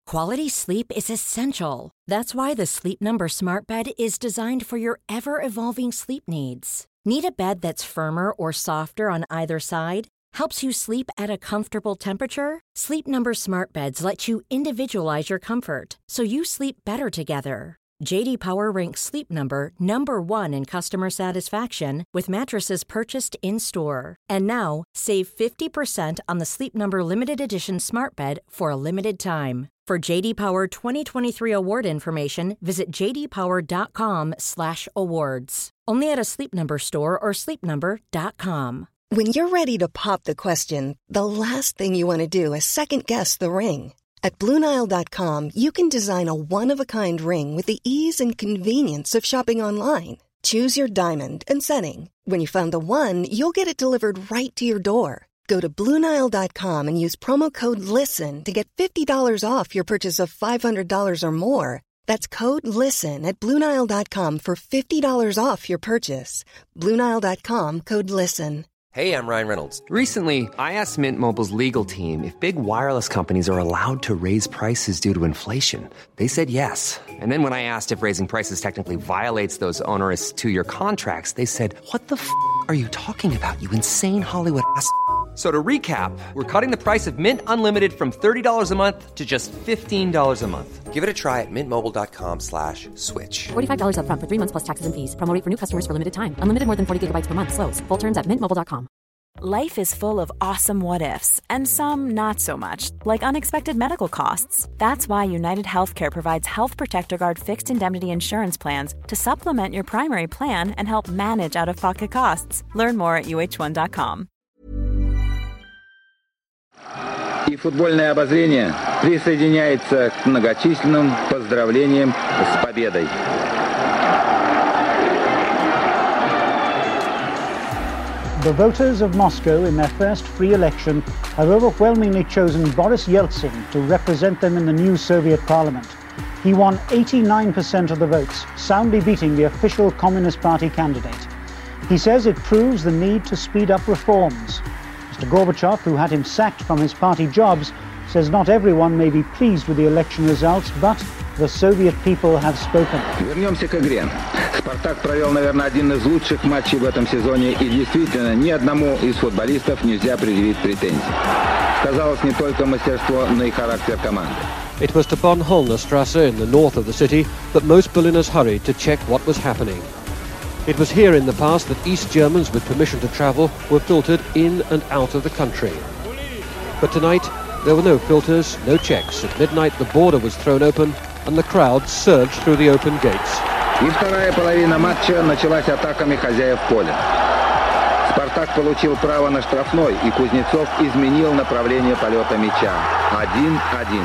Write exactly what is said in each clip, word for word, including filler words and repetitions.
Quality sleep is essential. That's why the Sleep Number Smart Bed is designed for your ever-evolving sleep needs. Need a bed that's firmer or softer on either side? Helps you sleep at a comfortable temperature? Sleep Number Smart Beds let you individualize your comfort, so you sleep better together. J D Power ranks Sleep Number number one in customer satisfaction with mattresses purchased in-store. And now, save fifty percent on the Sleep Number Limited Edition Smart Bed for a limited time. For J D Power twenty twenty-three award information, visit j d power dot com slash awards. Only at a Sleep Number store or sleep number dot com. When you're ready to pop the question, the last thing you want to do is second-guess the ring. At Blue Nile dot com, you can design a one-of-a-kind ring with the ease and convenience of shopping online. Choose your diamond and setting. When you find the one, you'll get it delivered right to your door. Go to Blue Nile dot com and use promo code LISTEN to get fifty dollars off your purchase of five hundred dollars or more. That's code LISTEN at Blue Nile dot com for fifty dollars off your purchase. Blue Nile dot com, code LISTEN. Hey, I'm Ryan Reynolds. Recently, I asked Mint Mobile's legal team if big wireless companies are allowed to raise prices due to inflation. They said yes. And then when I asked if raising prices technically violates those onerous two-year contracts, they said, what the f*** are you talking about, you insane Hollywood ass f- So to recap, we're cutting the price of Mint Unlimited from thirty dollars a month to just fifteen dollars a month. Give it a try at mintmobile.com slash switch. forty-five dollars up front for three months plus taxes and fees. Promo rate for new customers for limited time. Unlimited more than forty gigabytes per month. Slows full terms at mint mobile dot com. Life is full of awesome what-ifs, and some not so much, like unexpected medical costs. That's why United Healthcare provides Health Protector Guard fixed indemnity insurance plans to supplement your primary plan and help manage out-of-pocket costs. Learn more at u h one dot com. И футбольное обозрение присоединяется к многочисленным поздравлениям с победой. The voters of Moscow in their first free election have overwhelmingly chosen Boris Yeltsin to represent them in the new Soviet parliament. He won eighty-nine percent of the votes, soundly beating the official Communist Party candidate. He says it proves the need to speed up reforms. Mister Gorbachev, who had him sacked from his party jobs, says not everyone may be pleased with the election results, but the Soviet people have spoken. Вернемся к игре. «Спартак» провел, наверное, один из лучших матчей в этом сезоне, и действительно ни одному из футболистов нельзя предъявить претензий. Сказалось не только мастерство, но и характер команды. It was to Bornholmerstrasse in the north of the city that most Berliners hurried to check what was happening. It was here in the past that East Germans with permission to travel were filtered in and out of the country. But tonight, there were no filters, no checks. At midnight, the border was thrown open and the crowd surged through the open gates. И вторая половина матча началась атаками хозяев поля. «Спартак» получил право на штрафной, и Кузнецов изменил направление полета мяча. один-один.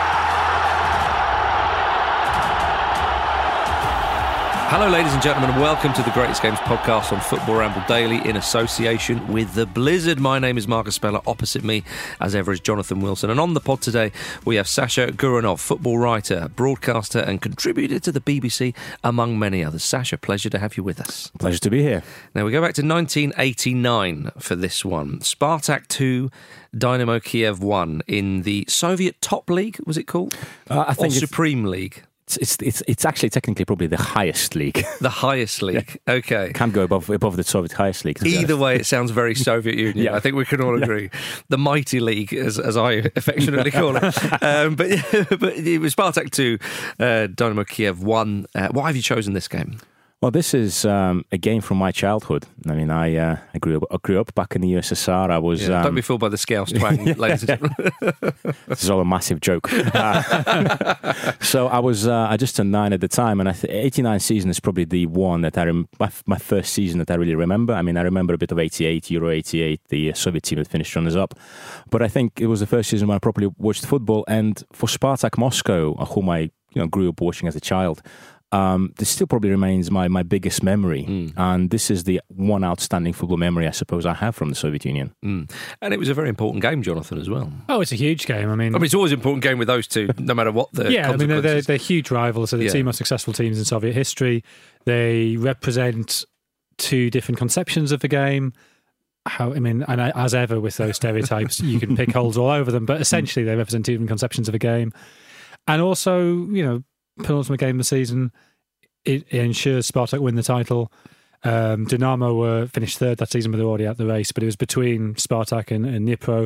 Hello, ladies and gentlemen, and welcome to the Greatest Games podcast on Football Ramble Daily in association with The Blizzard. My name is Marcus Speller. Opposite me, as ever, is Jonathan Wilson. And on the pod today, we have Sasha Guranov, football writer, broadcaster and contributor to the B B C, among many others. Sasha, pleasure to have you with us. Pleasure to be here. Now, we go back to nineteen eighty-nine for this one. Spartak two, Dynamo Kiev one in the Soviet Top League, was it called? Uh, I think or Supreme League? It's, it's it's actually technically probably the highest league. The highest league, yeah. Okay. Can't go above above the Soviet highest league. Either way, it sounds very Soviet Union. Yeah. I think we can all agree. Yeah. The Mighty League, as as I affectionately call it. um, but but it was Spartak two, uh, Dynamo Kiev one. Uh, why have you chosen this game? Well, this is um, a game from my childhood. I mean, I uh, I grew up I grew up back in the U S S R. I was yeah, um, don't be fooled by the Scouse twang, ladies and gentlemen. This is all a massive joke. Uh, so I was uh, I just turned nine at the time, and I th- eighty-nine season is probably the one that I rem- my, my first season that I really remember. I mean, I remember a bit of eighty-eight, Euro eighty-eight, the Soviet team that finished runners up. But I think it was the first season when I properly watched football, and for Spartak Moscow, whom I you know grew up watching as a child. Um, this still probably remains my, my biggest memory. Mm. And this is the one outstanding football memory, I suppose, I have from the Soviet Union. Mm. And it was a very important game, Jonathan, as well. Oh, it's a huge game. I mean, I mean it's always an important game with those two, no matter what the yeah, I mean, they're, they're, they're huge rivals. They're the yeah. two most successful teams in Soviet history. They represent two different conceptions of the game. How I mean, and as ever with those stereotypes, you can pick holes all over them, but essentially they represent two different conceptions of a game. And also, you know, penultimate game of the season, it, it ensures Spartak win the title. Um, Dinamo were finished third that season, but they were already out the race. But it was between Spartak and, and Dnipro.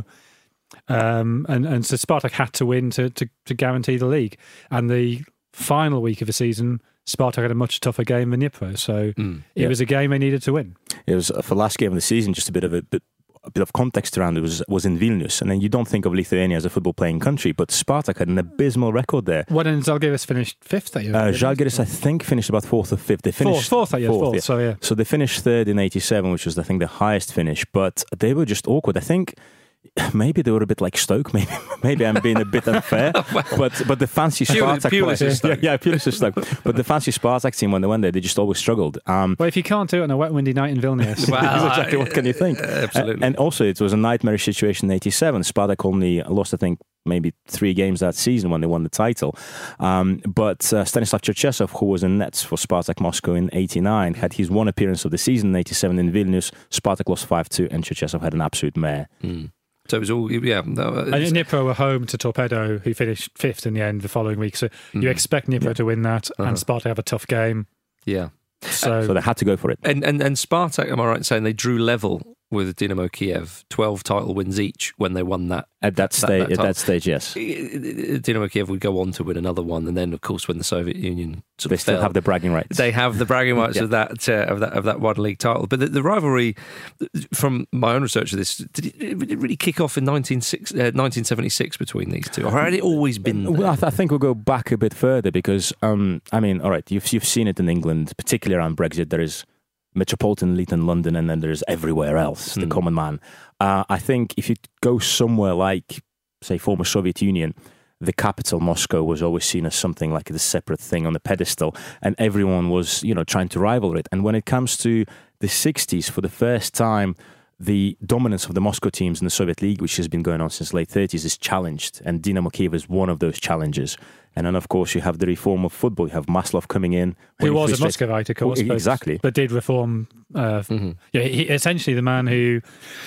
Um, and, and so Spartak had to win to, to, to guarantee the league. And the final week of the season, Spartak had a much tougher game than Dnipro. So mm, it yeah. was a game they needed to win. It was, for last game of the season, just a bit of a bit, a bit of context around it was was in Vilnius. And then you don't think of Lithuania as a football playing country, but Spartak had an abysmal record there. When then Žalgiris finished fifth that year? Uh, Žalgiris, I think, finished about fourth or fifth. They finished fourth, fourth that year, fourth, fourth, yeah. So, yeah. So they finished third in eighty-seven, which was, I think, the highest finish. But they were just awkward. I think maybe they were a bit like Stoke. Maybe maybe I'm being a bit unfair. well, but but the fancy Spartak players, yeah, yeah, Pulis is Stoke. But the fancy Spartak team, when they went there, they just always struggled. Um, well, if you can't do it on a wet, windy night in Vilnius, well, exactly. What can you think? Uh, absolutely. And also, it was a nightmarish situation in eighty-seven. Spartak only lost, I think, maybe three games that season when they won the title. Um, but uh, Stanislav Cherchesov, who was in nets for Spartak Moscow in eighty-nine, had his one appearance of the season in eighty-seven in Vilnius. Spartak lost five two, and Cherchesov had an absolute mare. Mm. So it was all, yeah. No, and Dnipro were home to Torpedo, who finished fifth in the end the following week. So mm. you expect Dnipro yeah. to win that, uh-huh. and Spartak have a tough game. Yeah. So, so they had to go for it. And, and and Spartak, am I right in saying they drew level with Dynamo Kiev, twelve title wins each when they won that at that stage? At that stage, yes. Dynamo Kiev would go on to win another one, and then of course when the Soviet Union sort they of still fell, have the bragging rights. They have the bragging rights yeah. of that uh, of that of that one league title. But the, the rivalry, from my own research of this, did it, did it really kick off in nineteen seventy-six between these two, or had it always been there? Well, I, th- I think we'll go back a bit further because um, I mean, all right, you've you've seen it in England, particularly around Brexit. There is metropolitan elite in London, and then there's everywhere else, the mm. common man. Uh, I think if you go somewhere like, say, former Soviet Union, the capital, Moscow, was always seen as something like a separate thing on the pedestal, and everyone was, you know, trying to rival it. And when it comes to the sixties, for the first time, the dominance of the Moscow teams in the Soviet League, which has been going on since the late thirties, is challenged, and Dynamo Kiev is one of those challenges. And then, of course, you have the reform of football. You have Maslov coming in. Who was a Muscovite, of course. Exactly. But, but did reform. Uh, mm-hmm. Yeah, he, essentially the man who,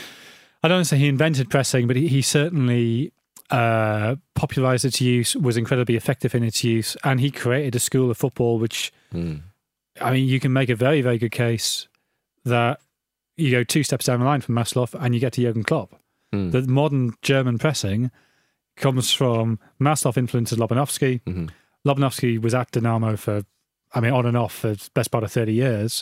I don't say he invented pressing, but he, he certainly uh, popularised its use, was incredibly effective in its use, and he created a school of football which, mm. I mean, you can make a very, very good case that you go two steps down the line from Maslov and you get to Jurgen Klopp. Mm. The modern German pressing comes from Maslov influences Lobanovsky. Mm-hmm. Lobanovsky was at Dynamo for, I mean, on and off for the best part of thirty years.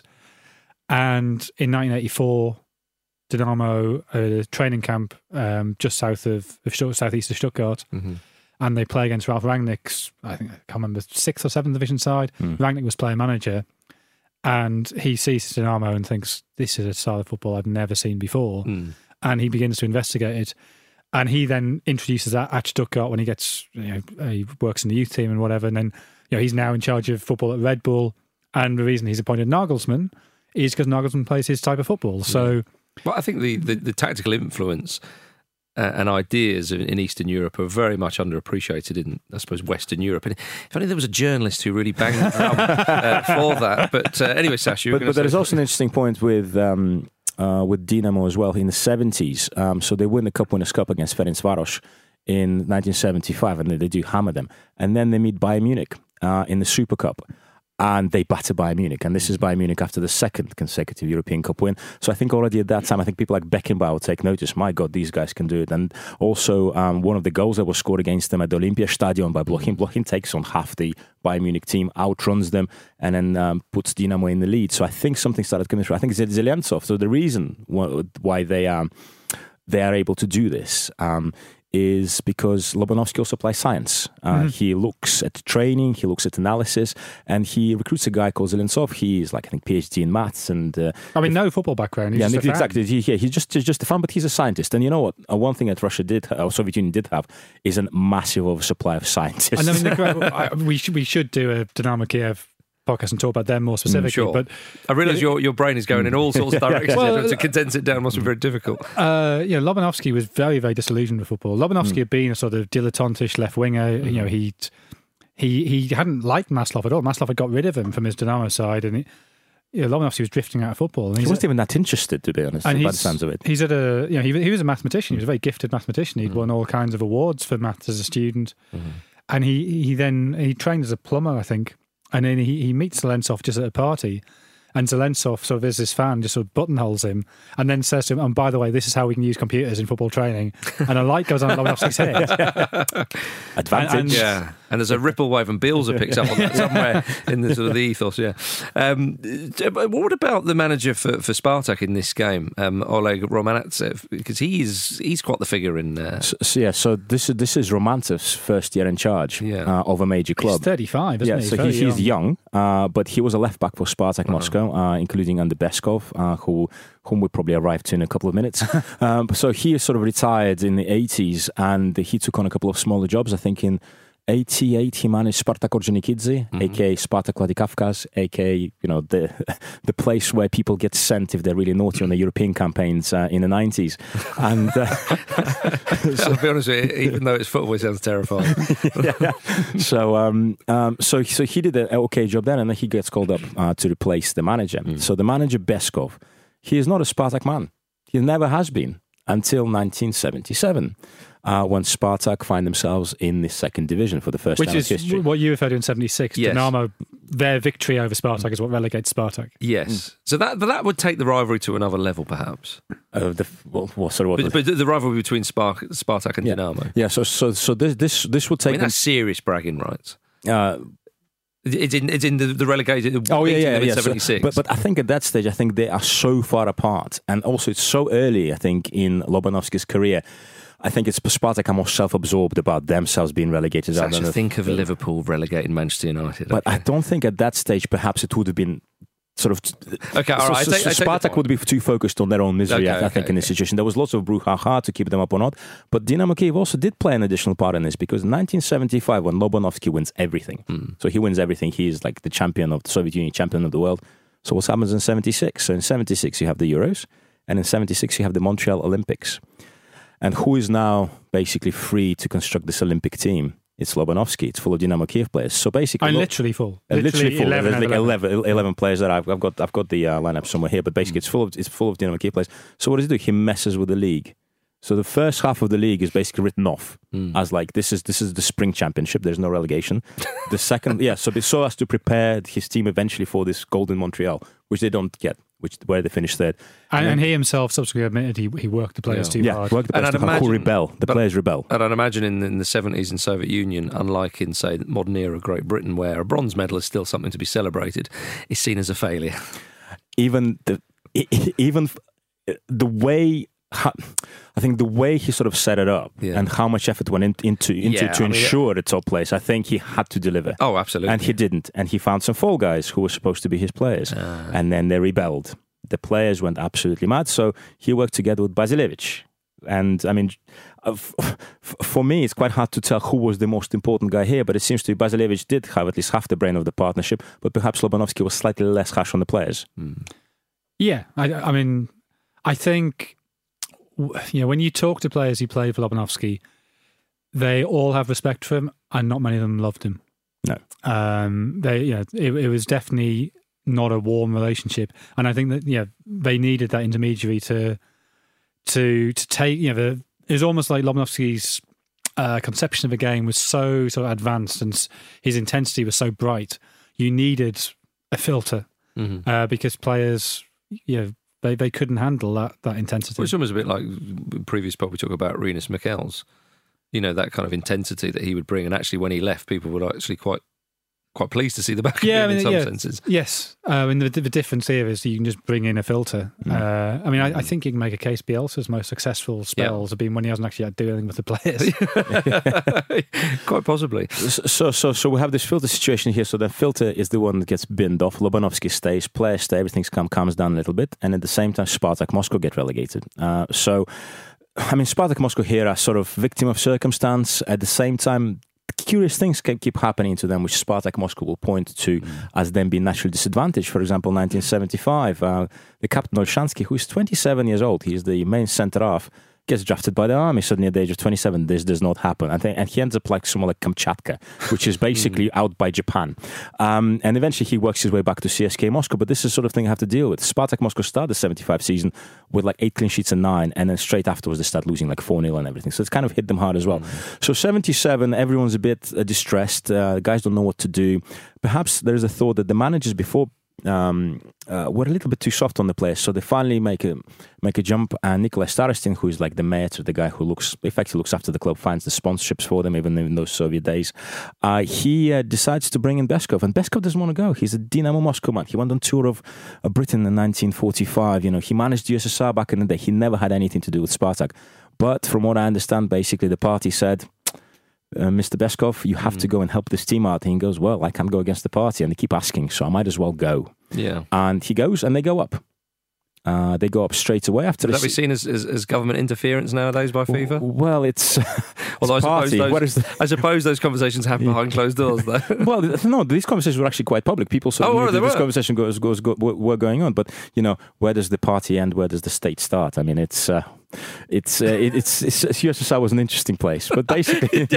And in nineteen eighty-four, Dynamo, a training camp um, just south of, of southeast of Stuttgart, mm-hmm. and they play against Ralf Rangnick's, I think, I can't remember, sixth or seventh division side. Mm. Rangnick was player manager, and he sees Dynamo and thinks, this is a style of football I've never seen before. Mm. And he begins to investigate it. And he then introduces that at Stuttgart when he gets, you know, he works in the youth team and whatever. And then, you know, he's now in charge of football at Red Bull. And the reason he's appointed Nagelsmann is because Nagelsmann plays his type of football. So, well, I think the, the, the tactical influence uh, and ideas in, in Eastern Europe are very much underappreciated in, I suppose, Western Europe. And if only there was a journalist who really banged the drum uh, for that. But uh, anyway, Sash, you were But, but there is also an interesting point with... Um, Uh, with Dynamo as well in the seventies. Um, so they win the Cup Winners' Cup against Ferencvaros in nineteen seventy-five, and they, they do hammer them. And then they meet Bayern Munich uh, in the Super Cup, and they batter Bayern Munich. And this is Bayern Munich after the second consecutive European Cup win. So I think already at that time, I think people like Beckenbauer take notice. My God, these guys can do it. And also um, one of the goals that was scored against them at the Olympiastadion by Blochin. Blochin takes on half the Bayern Munich team, outruns them, and then um, puts Dynamo in the lead. So I think something started coming through. I think it's Zeliantsov. So the reason why they um, they are able to do this um, is because Lobanovsky also applies science. Uh, mm-hmm. He looks at training, he looks at analysis, and he recruits a guy called Zeliantsov. He's like, I think, PhD in maths. And uh, I mean, no football background. He's yeah, just exactly. He, yeah, he's just, he's just a fan, but he's a scientist. And you know what? Uh, one thing that Russia did, or Soviet Union did have, is a massive oversupply of scientists. And I mean, the, I, we, should, we should do a Dynamo Kiev podcast and talk about them more specifically. Mm, sure. But I realise your your brain is going in all sorts of directions. Well, to condense it down must be very difficult. Uh, you know, Lobanovsky was very, very disillusioned with football. Lobanovsky mm. had been a sort of dilettantish left winger. Mm. You know, he he he hadn't liked Maslov at all. Maslov had got rid of him from his Dynamo side, and he, you know, Lobanovsky was drifting out of football. And he wasn't even that interested, to be honest, by the sounds of it. He's at a, you know, he, he was a mathematician. He was a very gifted mathematician. He'd mm. won all kinds of awards for maths as a student. Mm. and he, he then he trained as a plumber, I think, and then he, he meets Zelensov just at a party. And Zelensov, sort of as this fan, just sort of buttonholes him and then says to him, and by the way, this is how we can use computers in football training. And a light goes on Lobanovsky's head. Advantage. And, and, yeah. And there's a ripple wave and Bielsa picks up on that somewhere in the sort of the ethos, yeah. Um, what about the manager for, for Spartak in this game, um, Oleg Romanatsev? Because he's he's quite the figure in... Uh... So, so, yeah, so this, this is Romantsev's first year in charge yeah. uh, of a major club. He's thirty-five, isn't yeah, he? So he's, he, he's young, uh, but he was a left-back for Spartak uh-huh. Moscow, uh, including under Beskov, uh, who whom we probably arrive to in a couple of minutes. um, so he sort of retired in the eighties, and he took on a couple of smaller jobs. I think in eighty-eight he managed Spartak Ordzhonikidze, mm-hmm. aka Spartak Vladikavkaz, aka you know the the place where people get sent if they're really naughty on the European campaigns uh, in the nineties. And uh, so, I'll be honest with you, even though it's football, it sounds terrifying. yeah. So um, um, so so he did an okay job there, and then he gets called up uh, to replace the manager. Mm. So the manager Beskov, he is not a Spartak man. He never has been until nineteen seventy-seven. Uh, when Spartak find themselves in the second division for the first Which time in is history. What you referred to in seventy-six. Yes. Dynamo, their victory over Spartak is what relegates Spartak. Yes. Mm. So that but that would take the rivalry to another level, perhaps. Uh, the, well, well, sorry, what but, but the rivalry between Spark, Spartak and yeah. Dynamo. Yeah, so so so this this, this would take... I mean, that's them, serious bragging rights. Uh, It's in it's in the, the relegated. Oh yeah, yeah, yeah. seventy-six. So, but but I think at that stage, I think they are so far apart, and also it's so early. I think in Lobanovsky's career, I think it's Spartak are more self-absorbed about themselves being relegated. I don't think of Liverpool relegating Manchester United. But okay. I don't think at that stage, perhaps it would have been. Sort of, okay. All right. So, I take, so I Spartak would be too focused on their own misery. Okay, I, I think okay, in this okay. situation there was lots of brouhaha to keep them up or not. But Dynamo Kyiv also did play an additional part in this, because in nineteen seventy-five, when Lobanovsky wins everything, hmm. so he wins everything. He is like the champion of the Soviet Union, champion of the world. So what happens in seventy-six? So in seventy-six you have the Euros, and in seventy-six you have the Montreal Olympics. And who is now basically free to construct this Olympic team? It's Lobanovsky. It's full of Dynamo Kyiv players. So basically, I'm literally full. Uh, literally, literally full. eleven There's like eleven. eleven, eleven players that I've, I've got. I've got the uh, lineup somewhere here. But basically, it's full of it's full of Dynamo Kyiv players. So what does he do? He messes with the league. So the first half of the league is basically written off mm. as like this is this is the spring championship. There's no relegation. The second, yeah. So so as to prepare his team eventually for this Golden Montreal, which they don't get. Which where they finished third, and, and, and he himself subsequently admitted he he worked the players yeah. too yeah, hard. Worked the players too hard. Who rebel? The players rebel. And I'd imagine in, in the seventies in Soviet Union, unlike in say modern era Great Britain, where a bronze medal is still something to be celebrated, is seen as a failure. Even the even the way. I think the way he sort of set it up yeah. and how much effort went in, into into yeah, to I mean, ensure the top place, I think he had to deliver. Oh, absolutely. And he didn't. And he found some fall guys who were supposed to be his players. Uh. And then they rebelled. The players went absolutely mad. So he worked together with Basilevich. And I mean, f- for me, it's quite hard to tell who was the most important guy here, but it seems to be Basilevich did have at least half the brain of the partnership, but perhaps Lobanovsky was slightly less harsh on the players. Mm. Yeah. I, I mean, I think... You know, when you talk to players who played for Lobanovsky, they all have respect for him, and not many of them loved him. No, um, they, you know, it, it was definitely not a warm relationship, and I think that yeah, they needed that intermediary to to to take. You know, the, it was almost like Lobanovsky's uh, conception of a game was so sort of advanced, and his intensity was so bright. You needed a filter mm-hmm. uh, because players, you know. They they couldn't handle that, that intensity. Well, it's almost a bit like previous pod we talked about Rinus Michels. You know, that kind of intensity that he would bring. And actually, when he left, people were actually quite quite pleased to see the back yeah, of him I mean, in some yeah, senses. Yes. Uh, I mean, the, the difference here is you can just bring in a filter. Mm. Uh, I mean, I, I think you can make a case Bielsa's most successful spells yeah. have been when he hasn't actually had to do anything with the players. Quite possibly. So, so, so we have this filter situation here. So the filter is the one that gets binned off. Lobanovsky stays, players stay, everything's come, calms down a little bit. And at the same time, Spartak Moscow get relegated. Uh, so, I mean, Spartak Moscow here are sort of victim of circumstance. At the same time, curious things can keep happening to them, which Spartak Moscow will point to mm. as them being naturally disadvantaged. For example, nineteen seventy-five, uh, the captain Olshansky, who is twenty-seven years old, he is the main centre half. gets drafted by the army. Suddenly at the age of twenty-seven, this does not happen. I think, and he ends up like somewhere like Kamchatka, which is basically out by Japan. Um, and eventually he works his way back to C S K Moscow. But this is the sort of thing I have to deal with. Spartak Moscow started the seventy-five season with like eight clean sheets and nine, and then straight afterwards they start losing like four nil and everything. So it's kind of hit them hard as well. Mm. So seventy-seven, everyone's a bit uh, distressed. Uh, the guys don't know what to do. Perhaps there's a thought that the managers before Um, uh, were a little bit too soft on the players, so they finally make a make a jump. And Nikolai Starostin, who is like the mayor, the guy who looks effectively looks after the club, finds the sponsorships for them, even in those Soviet days. Uh, he uh, decides to bring in Beskov, and Beskov doesn't want to go. He's a Dynamo Moscow man. He went on tour of uh, Britain in nineteen forty-five. You know, he managed the U S S R back in the day. He never had anything to do with Spartak. But from what I understand, basically the party said, Uh, Mister Beskov, you have mm. to go and help this team out. And he goes, well, I can't go against the party. And they keep asking, so I might as well go. Yeah. And he goes and they go up. Uh, they go up straight away after Would this. that be seen as, as, as government interference nowadays by FIFA? Well, it's, Although it's I party. Suppose those, The... I suppose those conversations happen behind closed doors, though. Well, no, these conversations were actually quite public. People saw oh, this were. conversation goes, goes, go, were going on. But, you know, where does the party end? Where does the state start? I mean, it's... Uh, It's, uh, it, it's it's U S S R was an interesting place, but basically,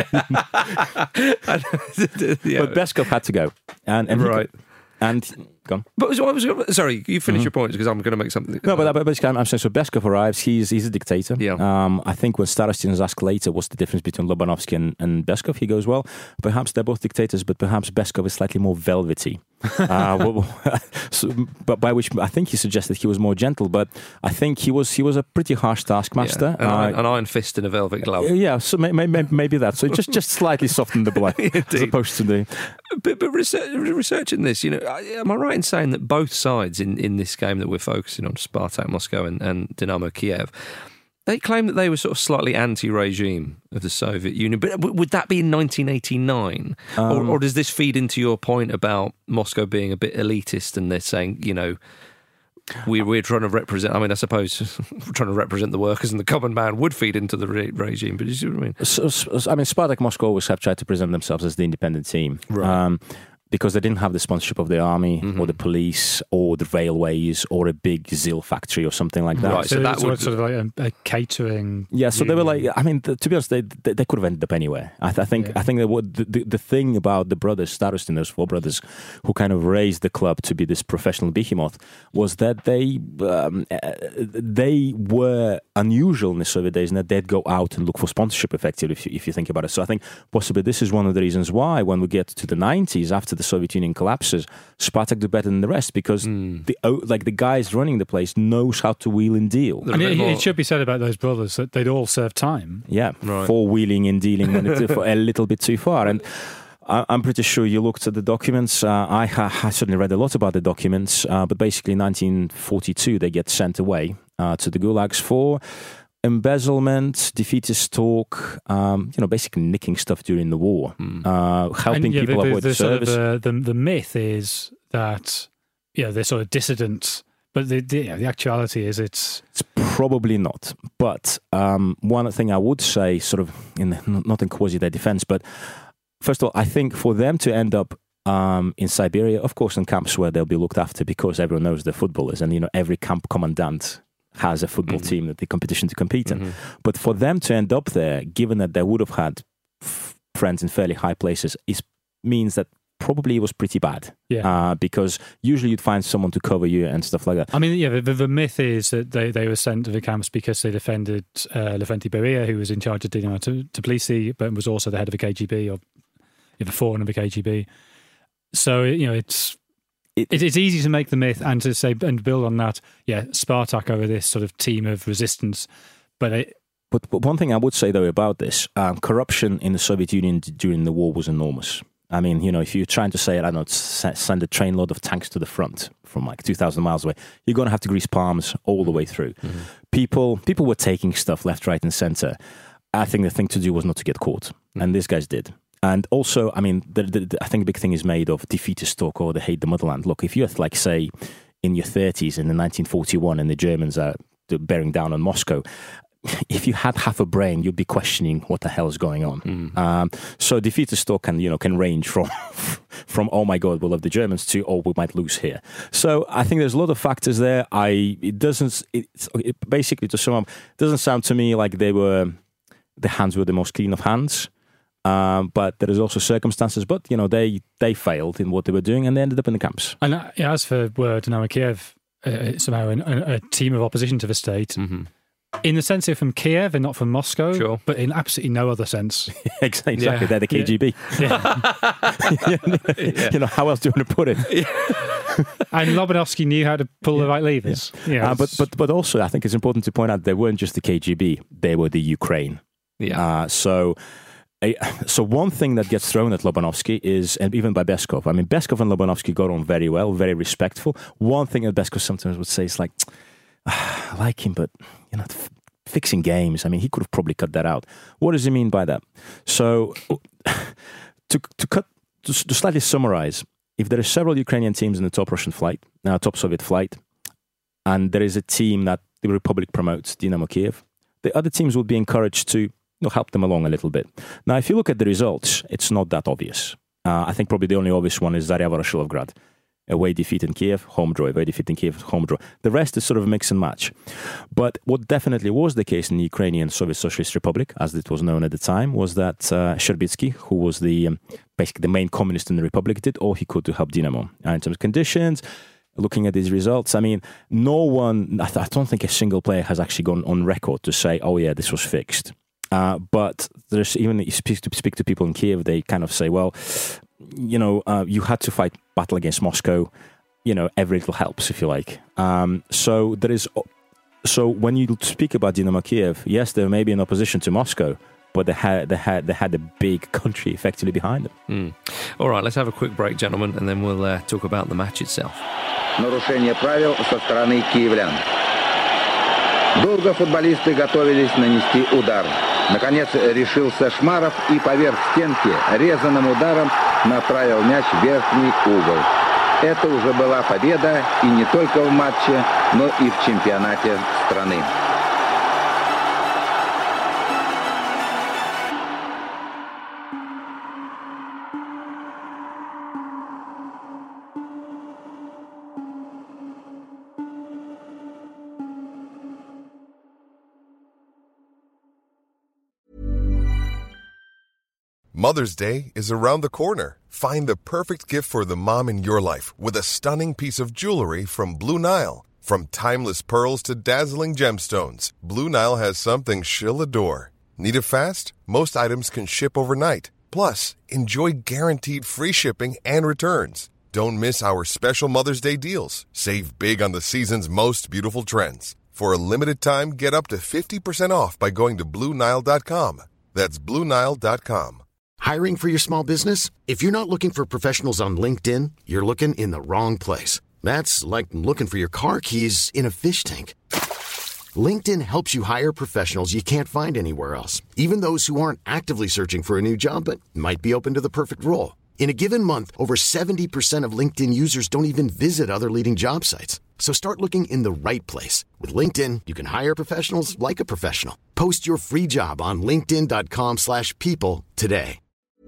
yeah. but Beskov had to go, and, and right, could, and gone. But was, was, sorry, you finish mm-hmm. your point because I'm going to make something. No, but, but basically, I'm, I'm saying so. Beskov arrives. He's he's a dictator. Yeah. Um, I think when Starostin is asked later, what's the difference between Lobanovsky and, and Beskov, he goes, well, perhaps they're both dictators, but perhaps Beskov is slightly more velvety. uh, well, so, but by which I think he suggested he was more gentle. But I think he was he was a pretty harsh taskmaster. Yeah. An, uh, iron, an iron fist in a velvet glove. Yeah, so may, may, maybe that. So just just slightly soften the blow as opposed to the. But, but research, researching this, you know, am I right in saying that both sides in, in this game that we're focusing on, Spartak Moscow and, and Dynamo Kiev, they claim that they were sort of slightly anti-regime of the Soviet Union. But would that be in nineteen eighty-nine? Um, or, or does this feed into your point about Moscow being a bit elitist and they're saying, you know, we, we're trying to represent, I mean, I suppose trying to represent the workers and the common man would feed into the re- regime, but you see what I mean? So, so, I mean, Spartak Moscow always have tried to present themselves as the independent team. Right. Um, because they didn't have the sponsorship of the army mm-hmm. or the police or the railways or a big Zil factory or something like that. Right, so, so that was sort of like a, a catering. Yeah, so union. They were like, I mean, the, to be honest, they, they they could have ended up anywhere. I, th- I think yeah. I think that what the, the, the thing about the brothers, Starostin, those four brothers, who kind of raised the club to be this professional behemoth, was that they um, they were unusual in the Soviet days, and that they'd go out and look for sponsorship effectively. If you, if you think about it, so I think possibly this is one of the reasons why when we get to the nineties after the Soviet Union collapses, Spartak do better than the rest because mm. the like the guys running the place knows how to wheel and deal. And it, it should be said about those brothers that they'd all served time. Yeah, right. for wheeling and dealing when it's a little bit too far. And I, I'm pretty sure you looked at the documents. Uh, I, ha, I certainly read a lot about the documents, uh, but basically in nineteen forty-two they get sent away uh, to the gulags for embezzlement, defeatist talk, um, you know, basically nicking stuff during the war, mm. uh, helping and, yeah, people the, avoid the, the service. Sort of, uh, the, the myth is that, you know, they're sort of dissidents, but the, the, you know, the actuality is it's... It's probably not. But um, one thing I would say, sort of, in not in quasi their defense, but first of all, I think for them to end up um, in Siberia, of course, in camps where they'll be looked after because everyone knows they're footballers, and, you know, every camp commandant has a football mm-hmm. team that the competition to compete in. Mm-hmm. But for them to end up there, given that they would have had f- friends in fairly high places, is means that probably it was pretty bad. Yeah. Uh, because usually you'd find someone to cover you and stuff like that. I mean, yeah, the, the myth is that they, they were sent to the camps because they defended uh, Lavrenti Beria, who was in charge of Dynamo Tbilisi, but was also the head of the K G B, or the foreign of the K G B. So, you know, it's It, it's easy to make the myth and to say and build on that. Yeah, Spartak are this sort of team of resistance, but it, but, but one thing I would say though about this, um, corruption in the Soviet Union during the war was enormous. I mean, you know, if you're trying to say, I don't know, send a trainload of tanks to the front from like two thousand miles away, you're going to have to grease palms all the way through. Mm-hmm. People, people were taking stuff left, right, and centre. I think the thing to do was not to get caught, mm-hmm. and these guys did. And also, I mean, the, the, the, I think the big thing is made of defeatist talk or they hate the motherland. Look, if you're like, say, in your thirties in the nineteen forty-one and the Germans are bearing down on Moscow, if you had half a brain, you'd be questioning what the hell is going on. Mm. Um, so defeatist talk can, you know, can range from from, oh my God, we'll have the Germans, to, oh, we might lose here. So I think there's a lot of factors there. I It doesn't, it's, it, basically to sum up, it doesn't sound to me like they were, the hands were the most clean of hands. Um, but there is also circumstances. But, you know, they, they failed in what they were doing and they ended up in the camps. And uh, yeah, as for were Dynamo Kiev uh, somehow an, a, a team of opposition to the state, mm-hmm. in the sense they're from Kiev and not from Moscow, sure. but in absolutely no other sense. exactly, yeah. They're the K G B. Yeah. yeah. You know, how else do you want to put it? Yeah. And Lobanovsky knew how to pull yeah. the right levers. Yeah. Yeah, uh, but, but, but also, I think it's important to point out they weren't just the K G B, they were the Ukraine. Yeah. Uh, so... So one thing that gets thrown at Lobanovsky is, and even by Beskov, I mean, Beskov and Lobanovsky got on very well, very respectful. One thing that Beskov sometimes would say is like, ah, I like him, but, you know, f- fixing games, I mean, he could have probably cut that out. What does he mean by that? So to to cut, to, to slightly summarize, if there are several Ukrainian teams in the top Russian flight, now top Soviet flight, and there is a team that the Republic promotes, Dynamo Kiev, the other teams would be encouraged to You'll help them along a little bit. Now, if you look at the results, it's not that obvious. Uh, I think probably the only obvious one is Zarya Voroshilovgrad. Away defeat in Kiev, home draw. Away defeat in Kiev, home draw. The rest is sort of mix and match. But what definitely was the case in the Ukrainian Soviet Socialist Republic, as it was known at the time, was that uh, Sherbitsky, who was the um, basically the main communist in the republic, did all he could to help Dynamo. Uh, in terms of conditions, looking at these results, I mean, no one, I, th- I don't think a single player has actually gone on record to say, oh yeah, this was fixed. Uh, but there's even you speak to speak to people in Kiev, they kind of say, well, you know, uh, you had to fight battle against Moscow. You know, every little helps, if you like. Um, so there is. So when you speak about Dynamo Kiev, yes, there may be an opposition to Moscow, but they had they had they had a big country effectively behind them. Mm. All right, let's have a quick break, gentlemen, and then we'll uh, talk about the match itself. Нарушение правил со стороны киевлян. Долго футболисты готовились нанести удар. Наконец решился Шмаров и поверх стенки резаным ударом направил мяч в верхний угол. Это уже была победа и не только в матче, но и в чемпионате страны. Mother's Day is around the corner. Find the perfect gift for the mom in your life with a stunning piece of jewelry from Blue Nile. From timeless pearls to dazzling gemstones, Blue Nile has something she'll adore. Need it fast? Most items can ship overnight. Plus, enjoy guaranteed free shipping and returns. Don't miss our special Mother's Day deals. Save big on the season's most beautiful trends. For a limited time, get up to fifty percent off by going to Blue Nile dot com. That's Blue Nile dot com. Hiring for your small business? If you're not looking for professionals on LinkedIn, you're looking in the wrong place. That's like looking for your car keys in a fish tank. LinkedIn helps you hire professionals you can't find anywhere else, even those who aren't actively searching for a new job but might be open to the perfect role. In a given month, over seventy percent of LinkedIn users don't even visit other leading job sites. So start looking in the right place. With LinkedIn, you can hire professionals like a professional. Post your free job on linkedin dot com slash people today.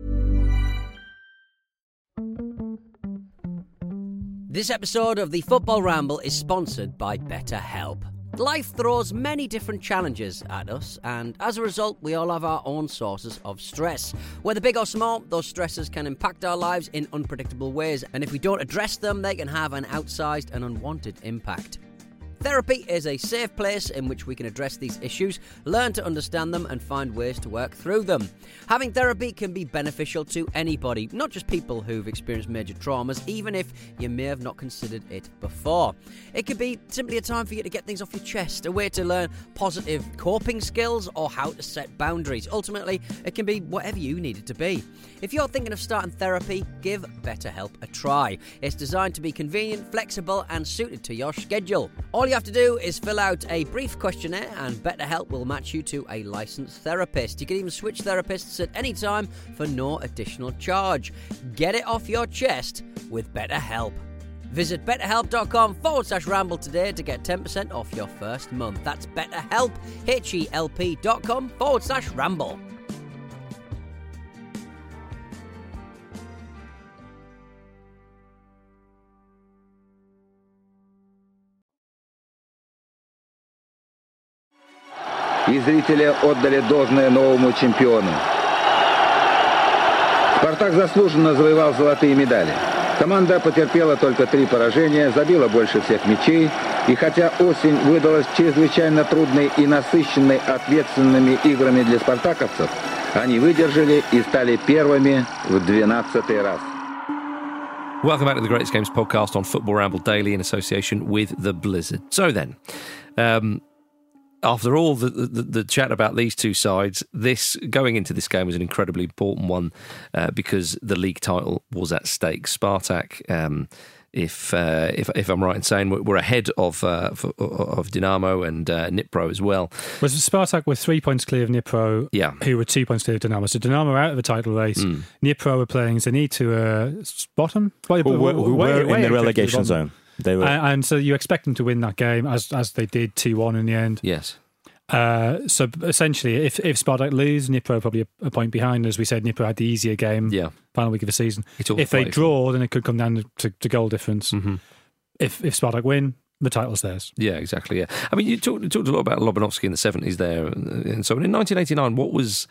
This episode of the Football Ramble is sponsored by BetterHelp. Life throws many different challenges at us, and as a result, we all have our own sources of stress. Whether big or small, those stresses can impact our lives in unpredictable ways, and if we don't address them, they can have an outsized and unwanted impact. Therapy is a safe place in which we can address these issues, learn to understand them, and find ways to work through them. Having therapy can be beneficial to anybody, not just people who've experienced major traumas, even if you may have not considered it before. It could be simply a time for you to get things off your chest, a way to learn positive coping skills or how to set boundaries. Ultimately, it can be whatever you need it to be. If you're thinking of starting therapy, give BetterHelp a try. It's designed to be convenient, flexible, and suited to your schedule. All you have to do is fill out a brief questionnaire and BetterHelp will match you to a licensed therapist. You can even switch therapists at any time for no additional charge. Get it off your chest with BetterHelp. Visit betterhelp.com forward slash ramble today to get ten percent off your first month. That's BetterHelp, H-E-L-P dot com forward slash ramble. и зрители отдали должное новому чемпиону. «Спартак» заслуженно завоевал золотые медали. Команда потерпела только три поражения, забила больше всех мячей, и хотя осень выдалась чрезвычайно трудной и насыщенной ответственными играми для спартаковцев, они выдержали и стали первыми в двенадцатый раз. Welcome back to the Greatest Games podcast on Football Ramble Daily in association with the Blizzard. So then, um, after all the, the, the chat about these two sides, this going into this game was an incredibly important one uh, because the league title was at stake. Spartak, um, if, uh, if if I'm right in saying, we're ahead of uh, of Dinamo and uh, Dnipro as well. Was Spartak were three points clear of Dnipro, yeah. who were two points clear of Dinamo. So Dinamo out of the title race. Mm. Dnipro were playing Zenit to uh, bottom. Who were, who were in the relegation zone. They were, and, and so you expect them to win that game, as as they did two one in the end. Yes. Uh, so essentially, if if Spartak lose, Dnipro probably a, a point behind. As we said, Dnipro had the easier game. Yeah. Final week of the season. If they draw, then it could come down to, to goal difference. Mm-hmm. If if Spartak win, the title's theirs. Yeah, exactly. Yeah, I mean, you talked, you talked a lot about Lobanovsky in the seventies there, and so in nineteen eighty-nine, what was,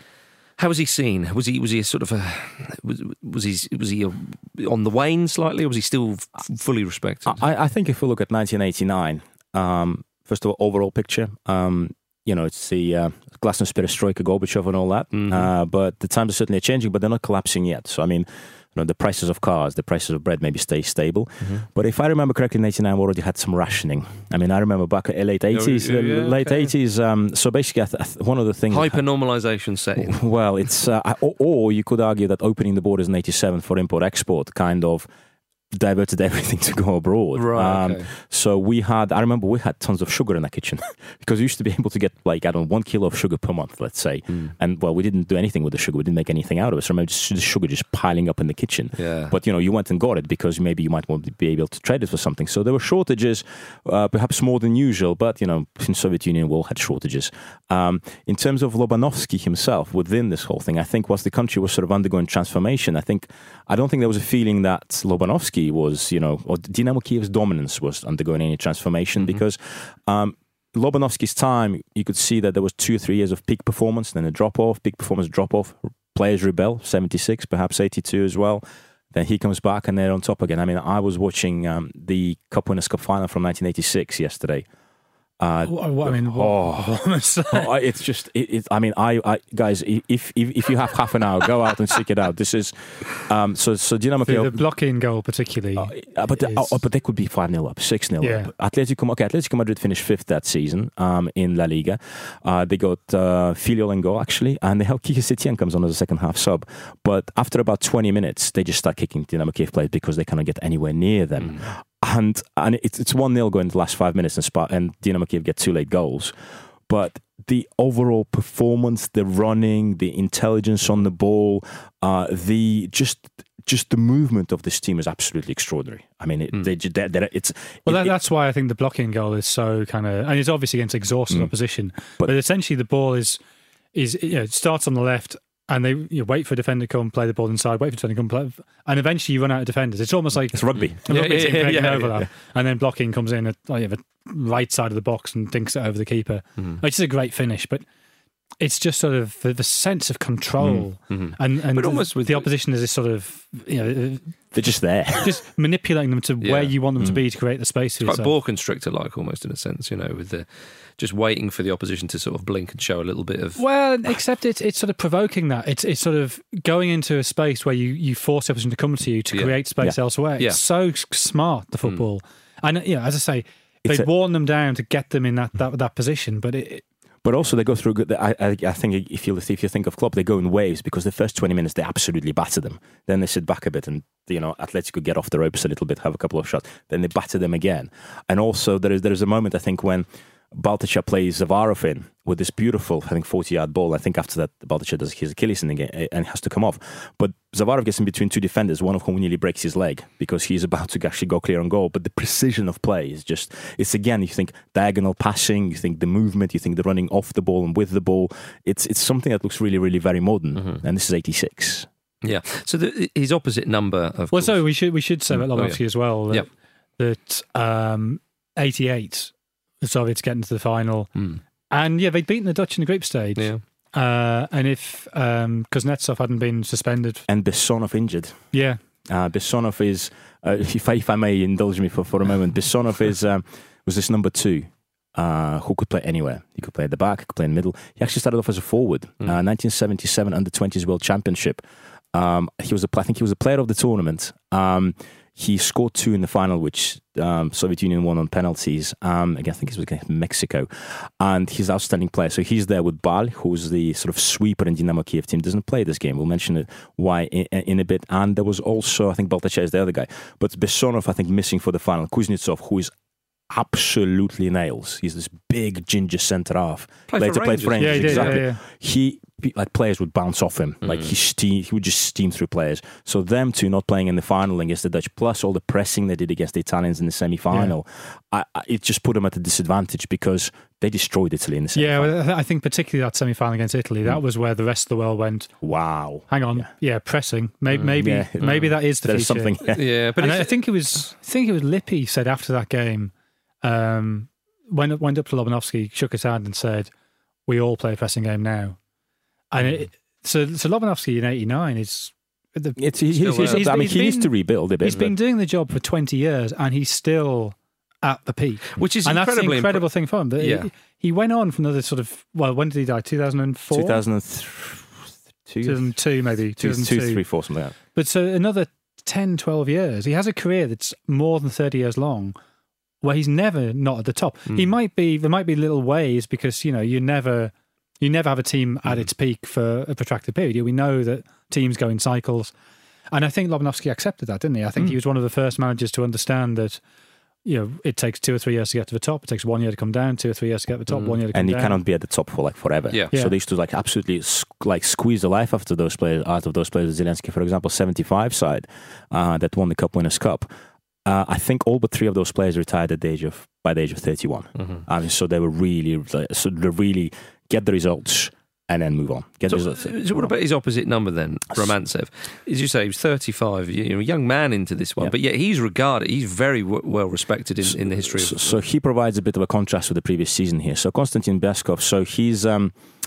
how was he seen? Was he was he a sort of a was was he was he a, on the wane slightly, or was he still f- fully respected? I, I think if we look at nineteen eighty-nine, um, first of all, overall picture. Um, You know, it's the uh, Glasnost, Perestroika, Gorbachev and all that. Mm-hmm. Uh, but the times are certainly changing, but they're not collapsing yet. So, I mean, you know, the prices of cars, the prices of bread maybe stay stable. Mm-hmm. But if I remember correctly, in eighty-nine, we already had some rationing. I mean, I remember back in the late eighties, yeah, yeah, late okay. eighties. Um, so basically, I th- I th- one of the things... Hyper-normalisation setting. Well, it's... Uh, or, or you could argue that opening the borders in eighty-seven for import-export kind of diverted everything to go abroad. Right, um, okay. So we had, I remember we had tons of sugar in the kitchen because we used to be able to get like, I don't know, one kilo of sugar per month, let's say. Mm. And well, we didn't do anything with the sugar. We didn't make anything out of it. So I remember just the sugar just piling up in the kitchen. Yeah. But, you know, you went and got it because maybe you might want to be able to trade it for something. So there were shortages, uh, perhaps more than usual, but, you know, in Soviet Union, we all had shortages. Um, in terms of Lobanovsky himself within this whole thing, I think whilst the country was sort of undergoing transformation, I think, I don't think there was a feeling that Lobanovsky was, you know, or Dynamo Kiev's dominance was undergoing any transformation mm-hmm. because um, Lobanovsky's time, you could see that there was two or three years of peak performance, then a drop-off, peak performance drop-off, players rebel, seventy-six, perhaps eighty-two as well. Then he comes back and they're on top again. I mean, I was watching um, the Cup Winners' Cup final from nineteen eighty-six yesterday. Uh, what, I mean, what, oh, oh, it's just, it, it, I mean, I, I guys, if, if if you have half an hour, go out and seek it out. This is, um, so so Dynamo the, the blocking goal particularly, uh, but the, oh, but they could be five nil up, six nil yeah. up. Atletico, okay, Atletico Madrid finished fifth that season um, in La Liga. Uh, they got uh, Filiol in goal actually, and they helped Kike Setien comes on as a second half sub. But after about twenty minutes, they just start kicking Dynamo Kiev players because they cannot get anywhere near them. Mm. And and it's it's one nil going to the last five minutes and Sp- and Dynamo Kiev get two late goals. But the overall performance, the running, the intelligence on the ball, uh, the just just the movement of this team is absolutely extraordinary. I mean, it, mm. they, they, they, it's well. It, that, that's why I think the blocking goal is so kind of, and it's obviously against exhausted mm. opposition. But, but essentially, the ball is is you know, it starts on the left. And they you know, wait for a defender to come, play the ball inside, wait for a defender to come, play, and eventually you run out of defenders. It's almost like it's rugby. A rugby yeah, team yeah, yeah, overlap. Yeah. And then blocking comes in at like, the right side of the box and dinks it over the keeper. Mm. It's just a great finish, but it's just sort of the, the sense of control. Mm-hmm. And, and but the, almost with the opposition is this sort of, you know, they're just there. Just manipulating them to yeah. where you want them mm. to be to create the space for it's yourself. Like ball constrictor like almost in a sense, you know, with the just waiting for the opposition to sort of blink and show a little bit of... Well, except it's it's sort of provoking that. It's it's sort of going into a space where you, you force the opposition to come to you to yeah. create space yeah. elsewhere. Yeah. It's so smart, the football. Mm. And, you know, as I say, It's they've a- worn them down to get them in that, that, that position, but it... But also they go through. good- I, I, I think if you if you think of Klopp, they go in waves because the first twenty minutes they absolutely batter them. Then they sit back a bit, and you know Atletico get off the ropes a little bit, have a couple of shots. Then they batter them again. And also there is there is a moment I think when Baltacha plays Zavarov in with this beautiful, I think, forty-yard ball. I think after that, Baltacha does his Achilles in the game and has to come off. But Zavarov gets in between two defenders, one of whom nearly breaks his leg because he's about to actually go clear on goal. But the precision of play is just, it's again, you think diagonal passing, you think the movement, you think the running off the ball and with the ball. It's it's something that looks really, really very modern. Mm-hmm. And this is eighty-six. Yeah. So the, his opposite number of Well, course. so we should we should say about Lobanovsky oh, yeah. as well that, Yep. that um, eighty-eight, the Soviets get into the final, mm. And yeah, they'd beaten the Dutch in the group stage. Yeah. Uh, and if um, Kuznetsov hadn't been suspended, and Bessonov injured. Yeah. Uh, Bessonov is, uh, if, I, if I may indulge me for, for a moment, Bessonov is um, was this number two uh, who could play anywhere. He could play at the back, he could play in the middle. He actually started off as a forward. Mm. Uh, nineteen seventy-seven under twenties World Championship. Um, he was a, I think he was a player of the tournament. Um, he scored two in the final, which um, Soviet Union won on penalties. Um, again, I think it was against Mexico. And he's an outstanding player. So he's there with Bal, who's the sort of sweeper in Dynamo Kiev team. Doesn't play this game. We'll mention it why in, in a bit. And there was also, I think, Baltachev is the other guy. But Bessonov, I think, missing for the final. Kuznetsov, who is absolutely nails. He's this big ginger centre half. Played Later for played for Rangers. Yeah, he did, exactly. yeah, yeah. He like players would bounce off him. Mm. Like he steam, he would just steam through players. So them two not playing in the final against the Dutch, plus all the pressing they did against the Italians in the semi-final, yeah. I, I, it just put them at a disadvantage because they destroyed Italy in the semi-final. Yeah, well, I think particularly that semi-final against Italy, mm. that was where the rest of the world went. Wow. Hang on, yeah, yeah pressing. Maybe, mm. maybe, yeah. maybe that is the There's future. Something. Yeah, yeah but and I think it was. I think it was Lippi said after that game. Um, went went up to Lobanovsky, shook his hand, and said, "We all play a pressing game now." And it, so, so Lobanovsky in eighty-nine is. The, it's, he's, he's, he's, he's, I mean, he been, needs to rebuild a bit. He's been doing the job for twenty years, and he's still at the peak, which is and incredibly that's the incredible impre- thing for him. That yeah. he, he went on from another sort of. Well, when did he die? Two thousand four. Two thousand two. Two thousand two, maybe. Two, two, three, four, something like that. But so another ten, twelve years. He has a career that's more than thirty years long, where he's never not at the top. Mm. He might be. There might be little ways because you know you never. You never have a team at mm. its peak for a protracted period. We know that teams go in cycles. And I think Lobanovsky accepted that, didn't he? I think mm. he was one of the first managers to understand that, you know, it takes two or three years to get to the top. It takes one year to come down, two or three years to get to the top, mm. one year to come and down. And he cannot be at the top for like forever. Yeah. So yeah. they used to like absolutely like squeeze the life after those players, out of those players. Zelensky, for example, seventy-five side uh, that won the Cup Winners' Cup. Uh, I think all but three of those players retired at the age of by the age of thirty-one. Mm-hmm. I mean, so they were really, so they really get the results. And then move on. Get so, results. So what about his opposite number then, Romantsev? As you say, he was thirty-five, you know, a young man into this one, yeah. but yet he's regarded, he's very w- well respected in, in the history of so, so he provides a bit of a contrast with the previous season here. So Konstantin Beskov, so he's um,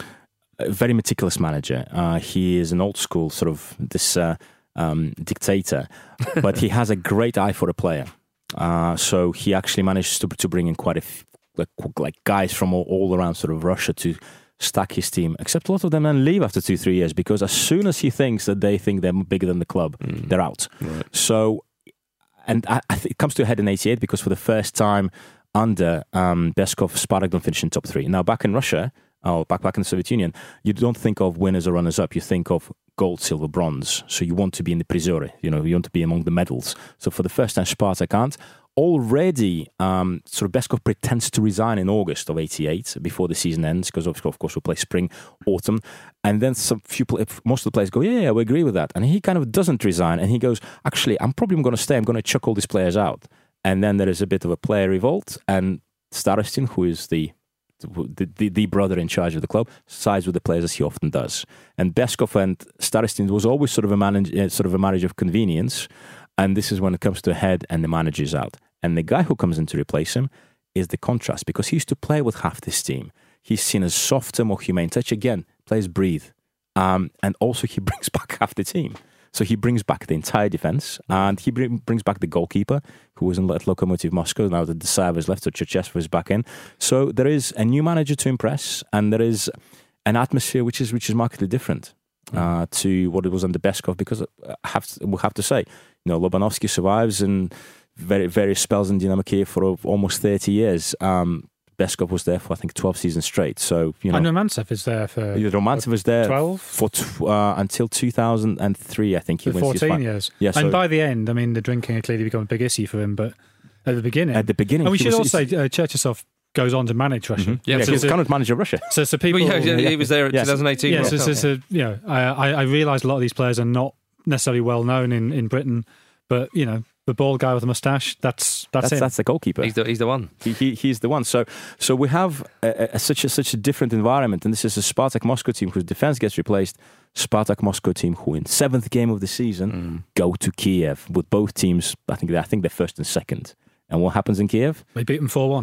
a very meticulous manager. Uh, he is an old school sort of this uh, um, dictator, but he has a great eye for a player. Uh, so he actually managed to, to bring in quite a f- like, like guys from all, all around sort of Russia to stack his team, except a lot of them then leave after two, three years because as soon as he thinks that they think they're bigger than the club, mm. they're out. Right. So, and I, I think it comes to a head in eighty-eight because for the first time under um, Beskov, Spartak don't finish in top three. Now, back in Russia, or back, back in the Soviet Union, you don't think of winners or runners up. You think of gold, silver, bronze. So you want to be in the prizory, you know, you want to be among the medals. So for the first time, Spartak can't. Already, um, sort of Beskov pretends to resign in August of eighty-eight before the season ends because of, of course we'll play spring, autumn, and then some few most of the players go, yeah, yeah, we agree with that, and he kind of doesn't resign, and he goes, actually, I'm probably going to stay. I'm going to chuck all these players out, and then there is a bit of a player revolt, and Starostin, who is the the, the the brother in charge of the club, sides with the players as he often does, and Beskov and Starostin was always sort of a manage, sort of a marriage of convenience, and this is when it comes to a head and the manager is out. And the guy who comes in to replace him is the contrast because he used to play with half this team. He's seen as softer, more humane touch. Again, players breathe. Um, and also he brings back half the team. So he brings back the entire defense and he bring, brings back the goalkeeper who was in at Lokomotiv Moscow. Now that Desaev is left, so Cherchesov is back in. So there is a new manager to impress and there is an atmosphere which is which is markedly different uh, to what it was under Beskov because I have to, we'll have to say, you know, Lobanovsky survives and Very various spells in Dynamo Kiev for almost thirty years. Um, Beskov was there for I think twelve seasons straight. So you know, and Romantsev is there for yeah, Romantsev was there twelve for tw- uh, until two thousand and three. I think he for went fourteen years. Yeah, so and by the end, I mean the drinking had clearly become a big issue for him. But at the beginning, at the beginning, and we should was, also say uh, Cherchesov goes on to manage Russia. Mm-hmm. Yeah, so he's kind of manager Russia. So, so people, well, yeah, yeah, he was there in yes. twenty eighteen. Yeah, so, so, so you know, I I realise a lot of these players are not necessarily well known in, in Britain, but you know. The bald guy with the moustache, that's that's that's, him. that's the goalkeeper. He's the, he's the one. He, he he's the one. So so we have a, a, such a such a different environment, and this is a Spartak Moscow team whose defense gets replaced. Spartak Moscow team who in seventh game of the season mm. go to Kiev with both teams. I think they, I think they're first and second. And what happens in Kiev? They beat them four one.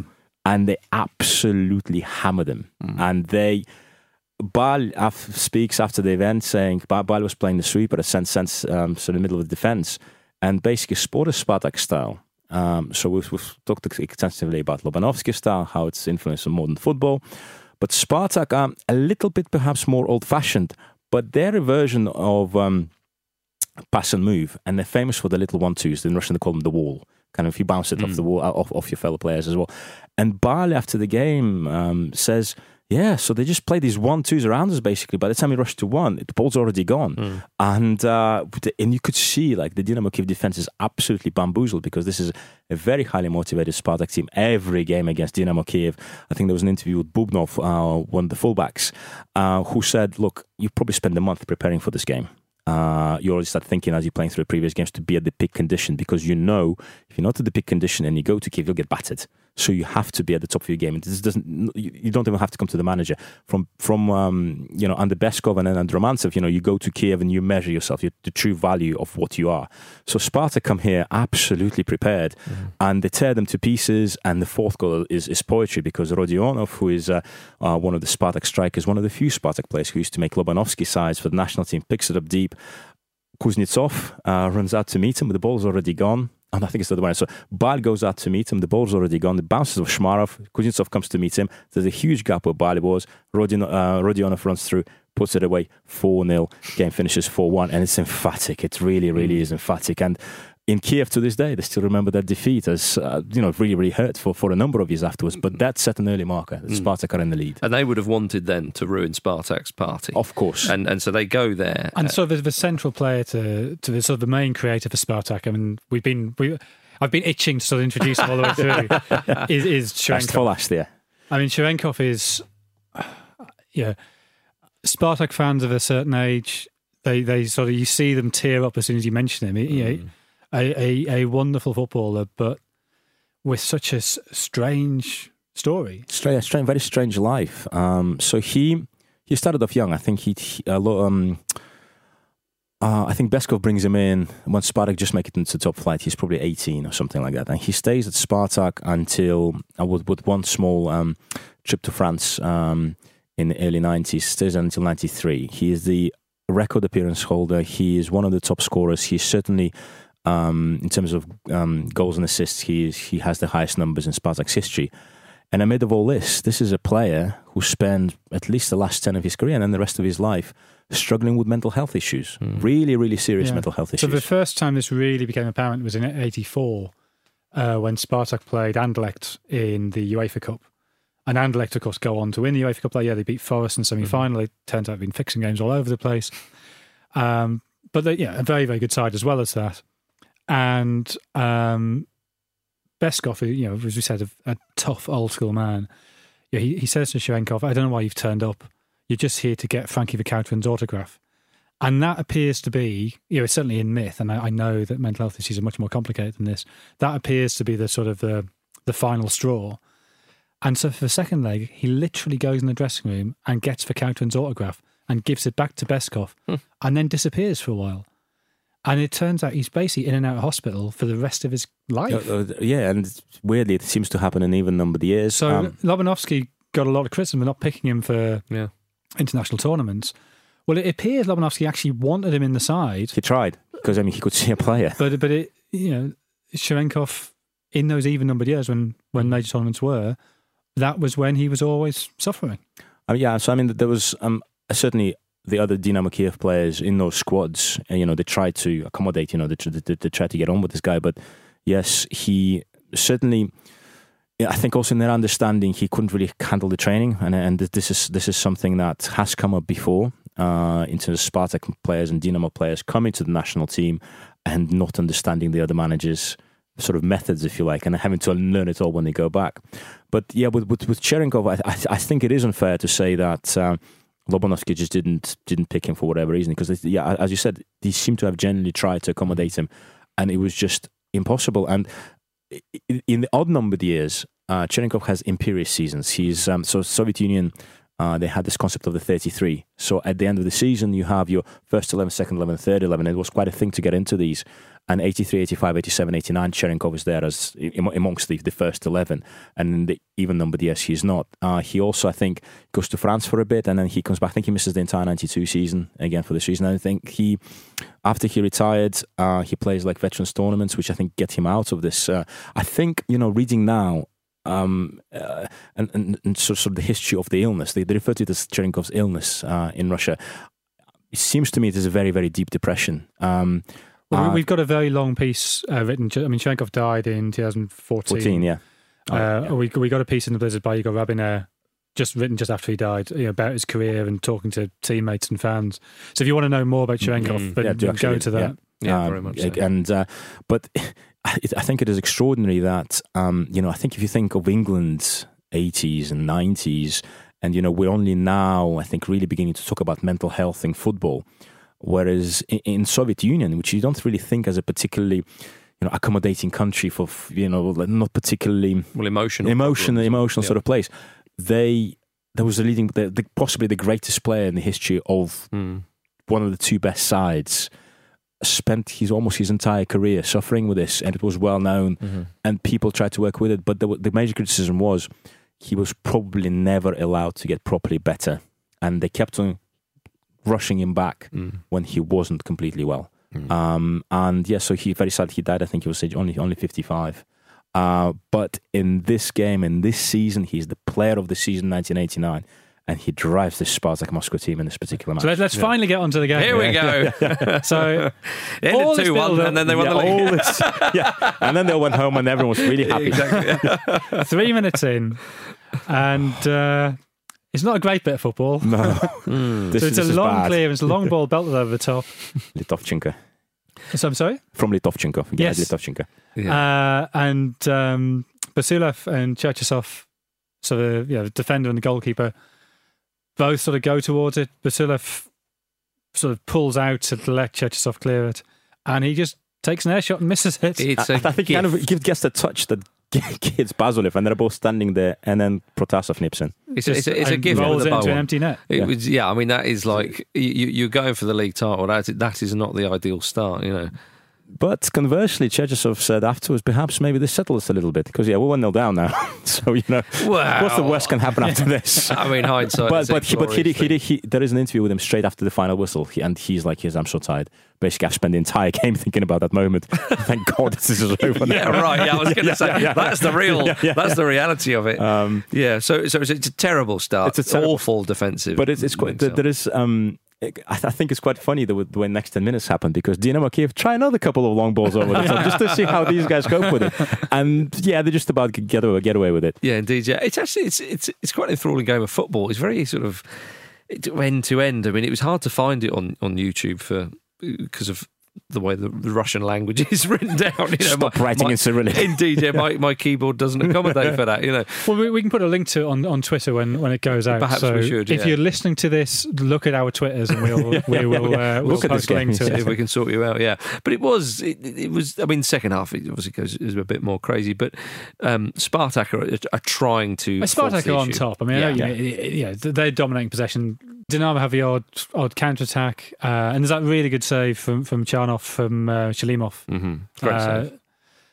and they absolutely hammered him. Mm. And they, Bal speaks after the event saying Bal was playing the sweeper, a sense, sense um, so in the middle of the defense, and basically sport a Spartak style. Um, so we've, we've talked extensively about Lobanovsky style, how it's influenced on modern football. But Spartak are a little bit perhaps more old-fashioned, but they're a version of um, pass and move, and they're famous for the little one-twos. In Russian, they call them the wall. Kind of, you bounce it mm. off the wall, off, off your fellow players as well. And Bal, after the game, um, says, yeah, so they just play these one-twos around us, basically. By the time we rush to one, the ball's already gone. Mm. And uh, and you could see, like, the Dynamo Kiev defense is absolutely bamboozled because this is a very highly motivated Spartak team. Every game against Dynamo Kiev, I think there was an interview with Bubnov, uh, one of the fullbacks, uh, who said, look, you probably spend a month preparing for this game. Uh, you already start thinking as you're playing through the previous games to be at the peak condition, because you know if you're not at the peak condition and you go to Kiev, you'll get battered. So you have to be at the top of your game. And this doesn't. You don't even have to come to the manager. From from um, you know, under Beskov and then under Romantsev, you know, you go to Kiev and you measure yourself, you, the true value of what you are. So Sparta come here absolutely prepared, mm-hmm. and they tear them to pieces. And the fourth goal is, is poetry, because Rodionov, who is uh, uh, one of the Spartak strikers, one of the few Spartak players who used to make Lobanovsky sides for the national team, picks it up deep. Kuznetsov uh, runs out to meet him, but the ball's already gone. And I think it's the other way. So Bal goes out to meet him. The ball's already gone. It bounces off Shmarov. Kuznetsov comes to meet him. There's a huge gap where Bal was. Rodionov, uh, Rodionov runs through, puts it away, four nil. Game finishes four one. And it's emphatic. It really, really is emphatic. And in Kiev to this day, they still remember that defeat as, uh, you know, really, really hurt for, for a number of years afterwards. But that set an early marker. Mm. Spartak are in the lead. And they would have wanted then to ruin Spartak's party. Of course. And and so they go there. And uh, so the, the central player to, to the sort of the main creator for Spartak, I mean, we've been... We, I've been itching to sort of introduce him all the way through, is, is Cherenkov. Last year. I mean, Cherenkov is... Yeah. Spartak fans of a certain age, they, they sort of... You see them tear up as soon as you mention him. You know, mm. A, a, a wonderful footballer, but with such a s- strange story. Strange, strange, very strange life. Um, so he he started off young. I think he, he a lot. Um, uh, I think Beskov brings him in when Spartak just make it into the top flight. He's probably eighteen or something like that, and he stays at Spartak until uh, with, with one small um, trip to France um, in the early nineties. Stays until ninety-three. He is the record appearance holder. He is one of the top scorers. He's certainly. Um, in terms of um, goals and assists, he is, he has the highest numbers in Spartak's history. And amid of all this, this is a player who spent at least the last ten of his career and then the rest of his life struggling with mental health issues. Mm. Really, really serious yeah. mental health issues. So the first time this really became apparent was in eighty-four, uh, when Spartak played Anderlecht in the UEFA Cup. And Anderlecht, of course, go on to win the UEFA Cup. Like, yeah, they beat Forest in semi-final. Mm. It turns out they've been fixing games all over the place. Um, but they, yeah, a very, very good side as well as that. And um, Beskov, you know, as we said, a, a tough old school man. Yeah, he, he says to Cherenkov, I don't know why you've turned up. You're just here to get Frankie Verkouten's autograph. And that appears to be, you know, certainly in myth, and I, I know that mental health issues are much more complicated than this, that appears to be the sort of the, the final straw. And so for the second leg, he literally goes in the dressing room and gets Verkouten's autograph and gives it back to Beskov hmm. and then disappears for a while. And it turns out he's basically in and out of hospital for the rest of his life. Uh, uh, yeah, and weirdly, it seems to happen in even numbered years. So um, Lobanovsky got a lot of criticism for not picking him for yeah. international tournaments. Well, it appears Lobanovsky actually wanted him in the side. He tried, because, I mean, he could see a player. But, but it, you know, Cherenkov, in those even numbered years when, when major tournaments were, that was when he was always suffering. Uh, yeah, so, I mean, there was um, certainly... the other Dynamo Kiev players in those squads, and, you know, they tried to accommodate, you know, they, they, they tried to get on with this guy. But yes, he certainly, I think also in their understanding, he couldn't really handle the training. And and this is this is something that has come up before uh, in terms of Spartak players and Dynamo players coming to the national team and not understanding the other managers' sort of methods, if you like, and having to learn it all when they go back. But yeah, with, with, with Cherenkov, I, I, I think it is unfair to say that... Uh, Lobanovsky just didn't didn't pick him for whatever reason, because yeah, as you said, they seem to have genuinely tried to accommodate him, and it was just impossible. And in the odd numbered years, uh, Cherenkov has imperious seasons. He's um, so Soviet Union. Uh, they had this concept of the thirty-three. So at the end of the season, you have your first eleven, second eleven, third eleven. It was quite a thing to get into these. And eighty-three, eighty-five, eighty-seven, eighty-nine, Cherenkov is there as amongst the, the first eleven. And in the even numbered years, he's not. Uh, he also, I think, goes to France for a bit, and then he comes back. I think he misses the entire ninety-two season again for this reason. I think he, after he retired, uh, he plays like veterans tournaments, which I think get him out of this. Uh, I think, you know, reading now, um, uh, and, and, and sort, sort of the history of the illness, they, they refer to it as Cherenkov's illness uh, in Russia. It seems to me it is a very, very deep depression. Um, Well, uh, we've got a very long piece uh, written. I mean, Cherenkov died in twenty fourteen. fourteen, yeah. Oh, uh, yeah. We we got a piece in the Blizzard by Igor Rabiner, just written just after he died, you know, about his career and talking to teammates and fans. So if you want to know more about Cherenkov, Mm, then, yeah, do then go actually, to that. Yeah, yeah Um, very much so. And uh, but I think it is extraordinary that um, you know. I think if you think of England's eighties and nineties, and you know, we're only now, I think, really beginning to talk about mental health in football. Whereas in, in Soviet Union, which you don't really think as a particularly, you know, accommodating country for, you know, not particularly well emotional, emotional, problems. emotional yeah. sort of place, they there was a leading, the, the, possibly the greatest player in the history of mm. one of the two best sides. Spent his almost his entire career suffering with this, and it was well known, mm-hmm. and people tried to work with it. But the, the major criticism was he was probably never allowed to get properly better, and they kept on rushing him back mm. when he wasn't completely well. Mm. Um, and yeah, so he very sad he died. I think he was only only fifty-five. Uh, but in this game, in this season, he's the player of the season, nineteen eighty-nine. And he drives the Spartak Moscow team in this particular match. So let's, let's yeah. finally get onto the game. Here we yeah. go. Yeah, yeah. So it ended two one, and then they won yeah, the league. All this, yeah, and then they all went home, and everyone was really happy. Exactly. Three minutes in, and uh, it's not a great bit of football. No, mm. so this, it's this a long bad. clearance, a long ball belted over the top. Litovchenko. So I'm sorry? From Litovchenko. Yes. Litovchenko. Yeah. Uh, and um, Basilev and Cherchesov, so the you know, defender and the goalkeeper, both sort of go towards it. Basilev sort of pulls out to let Cherchesov clear it, and he just takes an air shot and misses it. It's I, a I think he kind of gets the touch that gets Basilev, and they're both standing there, and then Protasov nips in. It's, it's, a, it's a gift rolls with a it into bow an on. empty net. It yeah. was, yeah, I mean that is like you, you're going for the league title. That that is not the ideal start, you know. But conversely, Cherchesov said afterwards, perhaps maybe this settles a little bit because yeah, we're one nil down now. So you know, well, what's the worst can happen after this? I mean, hindsight. But but he, but he, he, he, he, there is an interview with him straight after the final whistle, he, and he's like, "Yes, I'm so tired. Basically, I've spent the entire game thinking about that moment. Thank God this is over now." Yeah, right. Yeah, I was going to yeah, say yeah, yeah, that's the real, yeah, yeah, that's yeah. the reality of it. Um, yeah. So so it's a terrible start. It's a terrible, awful defensive. But it's it's quite. There, there is. Um, I think it's quite funny the, the way next ten minutes happened because Dynamo Kiev try another couple of long balls over the top just to see how these guys cope with it, and yeah, they just about get away, get away with it. Yeah, indeed. Yeah, it's actually it's it's it's quite an enthralling game of football. It's very sort of end to end. I mean, it was hard to find it on, on YouTube for because of the way the, the Russian language is written down. You know, Stop my, writing my, in Cyrillic. Indeed, yeah, my, my keyboard doesn't accommodate for that, you know. Well, we, we can put a link to it on, on Twitter when, when it goes out. Perhaps so we should, yeah. If you're listening to this, look at our Twitters and we'll, yeah, we will yeah. uh, we'll Look at post this a link game. to See it. if we can sort you out, yeah. But it was, it, it was. I mean, the second half it obviously goes is a bit more crazy. But um, Spartak are, are trying to. Well, Spartak are on issue. top. I mean, yeah, yeah, yeah. yeah, they're dominating possession. Dynamo have the odd odd counter attack, uh, and there's that really good save from from Charnov from uh, Shalimov. Mm-hmm. Great uh, save.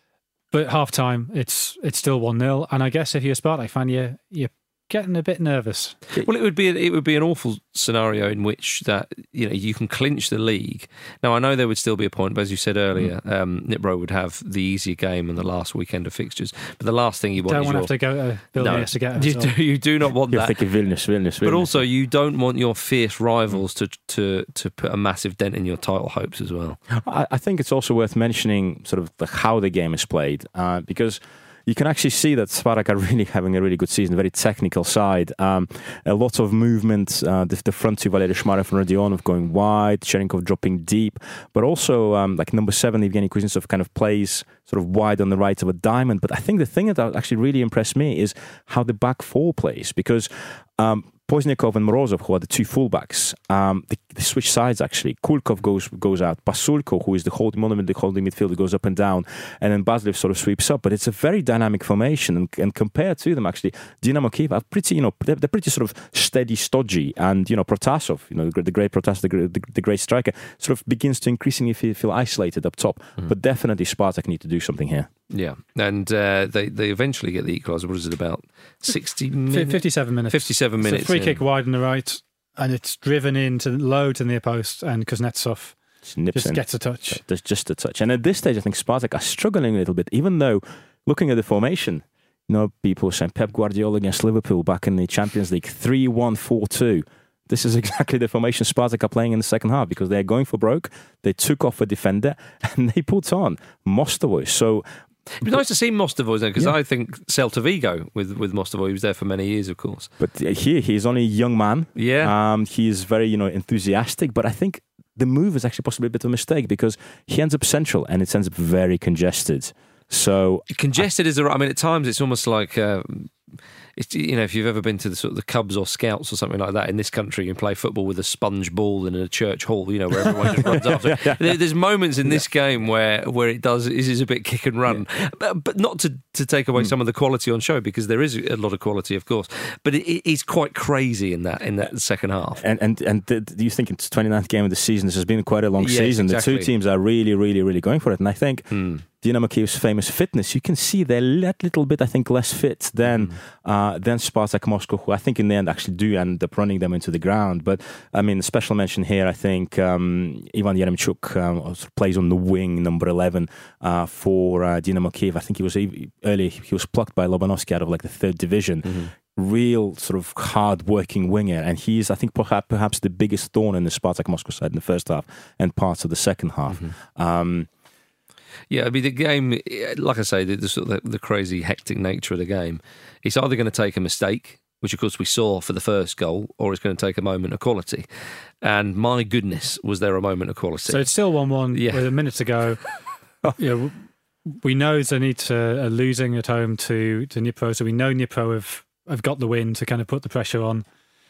But half time, it's it's still one nil, and I guess if you're a Spartak fan, you you're getting a bit nervous. Well, it would be it would be an awful scenario in which that you know you can clinch the league. Now I know there would still be a point, but as you said earlier, mm. um, Dnipro would have the easier game in the last weekend of fixtures. But the last thing you want don't is want your, to have to go to Vilnius no, to get you do, you do not want You're that. thinking Vilnius, Vilnius, Vilnius. But also, you don't want your fierce rivals to to to put a massive dent in your title hopes as well. I, I think it's also worth mentioning sort of the, how the game is played uh, because. You can actually see that Spartak are really having a really good season, very technical side. Um, a lot of movement, uh, the, the front two, Valery Shmarev and Rodionov going wide, Cherenkov dropping deep, but also um, like number seven, Evgeny Kuznetsov kind of plays sort of wide on the right of a diamond. But I think the thing that actually really impressed me is how the back four plays because um, Pozniakov and Morozov, who are the two fullbacks, um, they they switch sides actually. Kulkov goes goes out. Pasulko, who is the holding monument, the holding midfielder, goes up and down, and then Bazlev sort of sweeps up. But it's a very dynamic formation, and, and compared to them, actually, Dynamo Kyiv are pretty, you know, they're, they're pretty sort of steady, stodgy, and you know, Protasov, you know, the, the great Protasov, the, the, the great striker, sort of begins to increasingly feel, feel isolated up top. Mm. But definitely, Spartak need to do something here. Yeah, and uh, they they eventually get the equaliser. What is it, about sixty minutes? fifty-seven minutes. Fifty-seven minutes. It's a free in. kick wide on the right, and it's driven into low to the near post, and Kuznetsov just, just in. gets a touch. There's just a touch, and at this stage, I think Spartak are struggling a little bit, even though looking at the formation, you know, people saying Pep Guardiola against Liverpool back in the Champions League, three one four two. This is exactly the formation Spartak are playing in the second half because they're going for broke. They took off a defender and they put on Mostovoy. So it'd be nice to see Mostovoy there because yeah. I think Celta Vigo with, with Mostovoy, he was there for many years, of course. But here, he's only a young man. Yeah. Um, he's very, you know, enthusiastic. But I think the move is actually possibly a bit of a mistake because he ends up central and it ends up very congested. So congested I, is the right. I mean, at times it's almost like. Uh, It's, you know, if you've ever been to the sort of the Cubs or Scouts or something like that in this country, you can play football with a sponge ball in a church hall, you know, where everyone just runs after. yeah, yeah. There's moments in this yeah. game where, where it does it is a bit kick and run, yeah. but, but not to, to take away mm. some of the quality on show because there is a lot of quality, of course. But it, it's quite crazy in that in that second half. And and and the, do you think it's the twenty-ninth game of the season? This has been quite a long yes, season. Exactly. The two teams are really, really, really going for it, and I think. Mm. Dynamo Kyiv's famous fitness, you can see they're a little bit, I think, less fit than mm. uh, than Spartak Moscow, who I think in the end actually do end up running them into the ground. But I mean, special mention here, I think um, Ivan Yeremchuk um, plays on the wing, number eleven uh, for uh, Dynamo Kyiv. I think he was earlier he was plucked by Lobanovsky out of like the third division. Mm-hmm. Real sort of hard-working winger, and he's, I think, perhaps, perhaps the biggest thorn in the Spartak Moscow side in the first half and parts of the second half. Mm-hmm. Um, Yeah, I mean, the game, like I say, the, the, sort of the, the crazy, hectic nature of the game, it's either going to take a mistake, which of course we saw for the first goal, or it's going to take a moment of quality. And my goodness, was there a moment of quality. So it's still one one yeah. with a minute to go. you know, we know Zenit are losing at home to, to Dnipro, so we know Dnipro have, have got the win to kind of put the pressure on.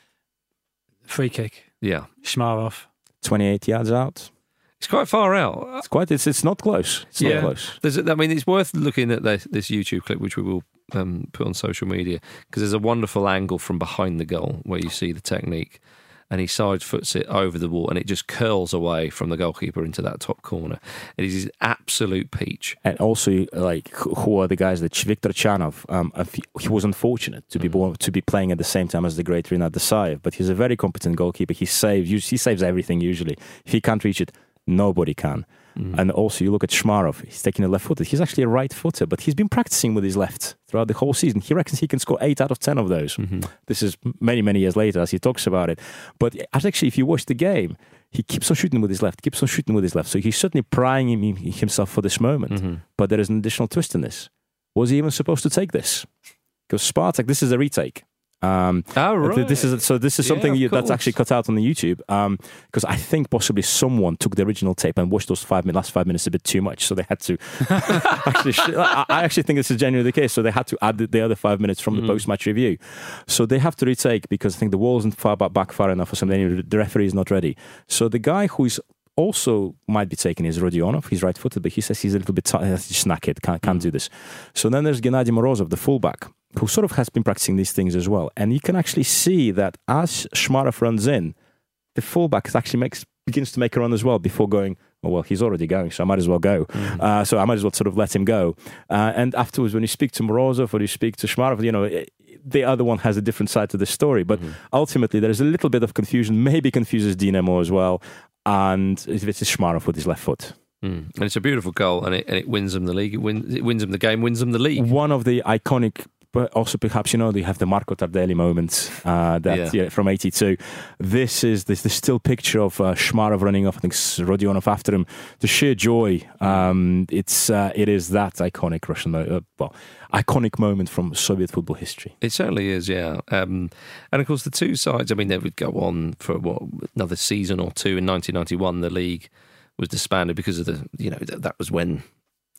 Free kick. Yeah. Shmarov. twenty-eight yards out. It's quite far out. It's quite. It's it's not close. It's yeah. not close. There's, I mean, it's worth looking at this, this YouTube clip, which we will um, put on social media, because there's a wonderful angle from behind the goal where you see the technique, and he side foots it over the wall, and it just curls away from the goalkeeper into that top corner. It is his absolute peach. And also, like, who are the guys that Viktor Chanov? Um, he was unfortunate to be mm. born to be playing at the same time as the great Rinat Desaev, but he's a very competent goalkeeper. He saves. He saves everything usually. If he can't reach it, nobody can. Mm. And also you look at Shmarov, he's taking a left footer. He's actually a right footer, but he's been practicing with his left throughout the whole season. He reckons he can score eight out of ten of those. Mm-hmm. This is many, many years later as he talks about it. But actually, if you watch the game, he keeps on shooting with his left, keeps on shooting with his left. So he's certainly prying himself for this moment. Mm-hmm. But there is an additional twist in this. Was he even supposed to take this? Because Spartak, this is a retake. Um, oh, right. This is so. This is something yeah, you, that's actually cut out on the YouTube because um, I think possibly someone took the original tape and watched those five last five minutes a bit too much, so they had to. actually, I actually think this is genuinely the case. So they had to add the, the other five minutes from the mm. post-match review. So they have to retake because I think the wall isn't far back, back far enough for something. The referee is not ready. So the guy who is also might be taking is Rodionov. He's right-footed, but he says he's a little bit tired. He's knackered. Can't can't do this. So then there's Gennady Morozov, the fullback, who sort of has been practicing these things as well. And you can actually see that as Shmarov runs in, the fullback actually makes begins to make a run as well before going, oh, well, he's already going, so I might as well go. Mm-hmm. Uh, so I might as well sort of let him go. Uh, and afterwards, when you speak to Morozov or you speak to Shmarov, you know, it, the other one has a different side to the story. But mm-hmm. ultimately, there is a little bit of confusion, maybe confuses Dinamo as well. And it's Shmarov with his left foot. Mm. And it's a beautiful goal, and it, and it wins them the league. It, win, it wins them the game, wins them the league. One of the iconic, but also perhaps, you know, they have the Marco Tardelli moments uh, that yeah. Yeah, from eighty-two. This is this the still picture of uh, Shmarov running off. I think Rodionov after him. The sheer joy. Um, it's uh, it is that iconic Russian, uh, well, iconic moment from Soviet football history. It certainly is, yeah. Um, and of course, the two sides. I mean, they would go on for what another season or two. In nineteen ninety-one, the league was disbanded because of the, you know, that, that was when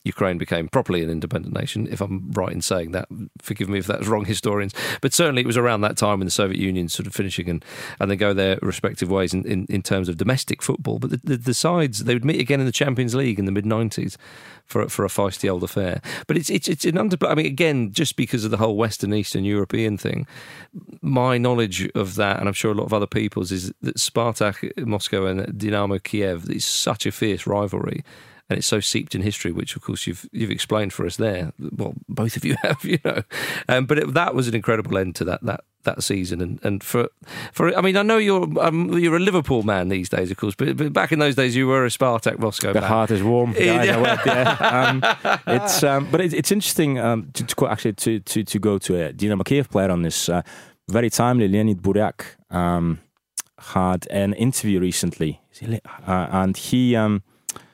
Ukraine became properly an independent nation, if I'm right in saying that. Forgive me if that's wrong, historians. But certainly it was around that time when the Soviet Union sort of finishing and, and they go their respective ways in, in, in terms of domestic football. But the, the, the sides, they would meet again in the Champions League in the mid-nineties for, for a feisty old affair. But it's it's it's an under... I mean, again, just because of the whole Western, Eastern European thing, my knowledge of that, and I'm sure a lot of other people's, is that Spartak Moscow and Dynamo Kiev is such a fierce rivalry. And it's so seeped in history, which of course you've you've explained for us there. Well, both of you have, you know. Um, but it, that was an incredible end to that that, that season. And, and for for I mean, I know you're um, you're a Liverpool man these days, of course. But, but back in those days, you were a Spartak Moscow. The man. heart is warm. Yeah, yeah. Well, yeah. Um, it's um, but it, it's interesting um, to, to actually to to to go to a Dynamo Kiev player on this. Uh, very timely, Leonid Buryak um, had an interview recently, uh, and he. Um,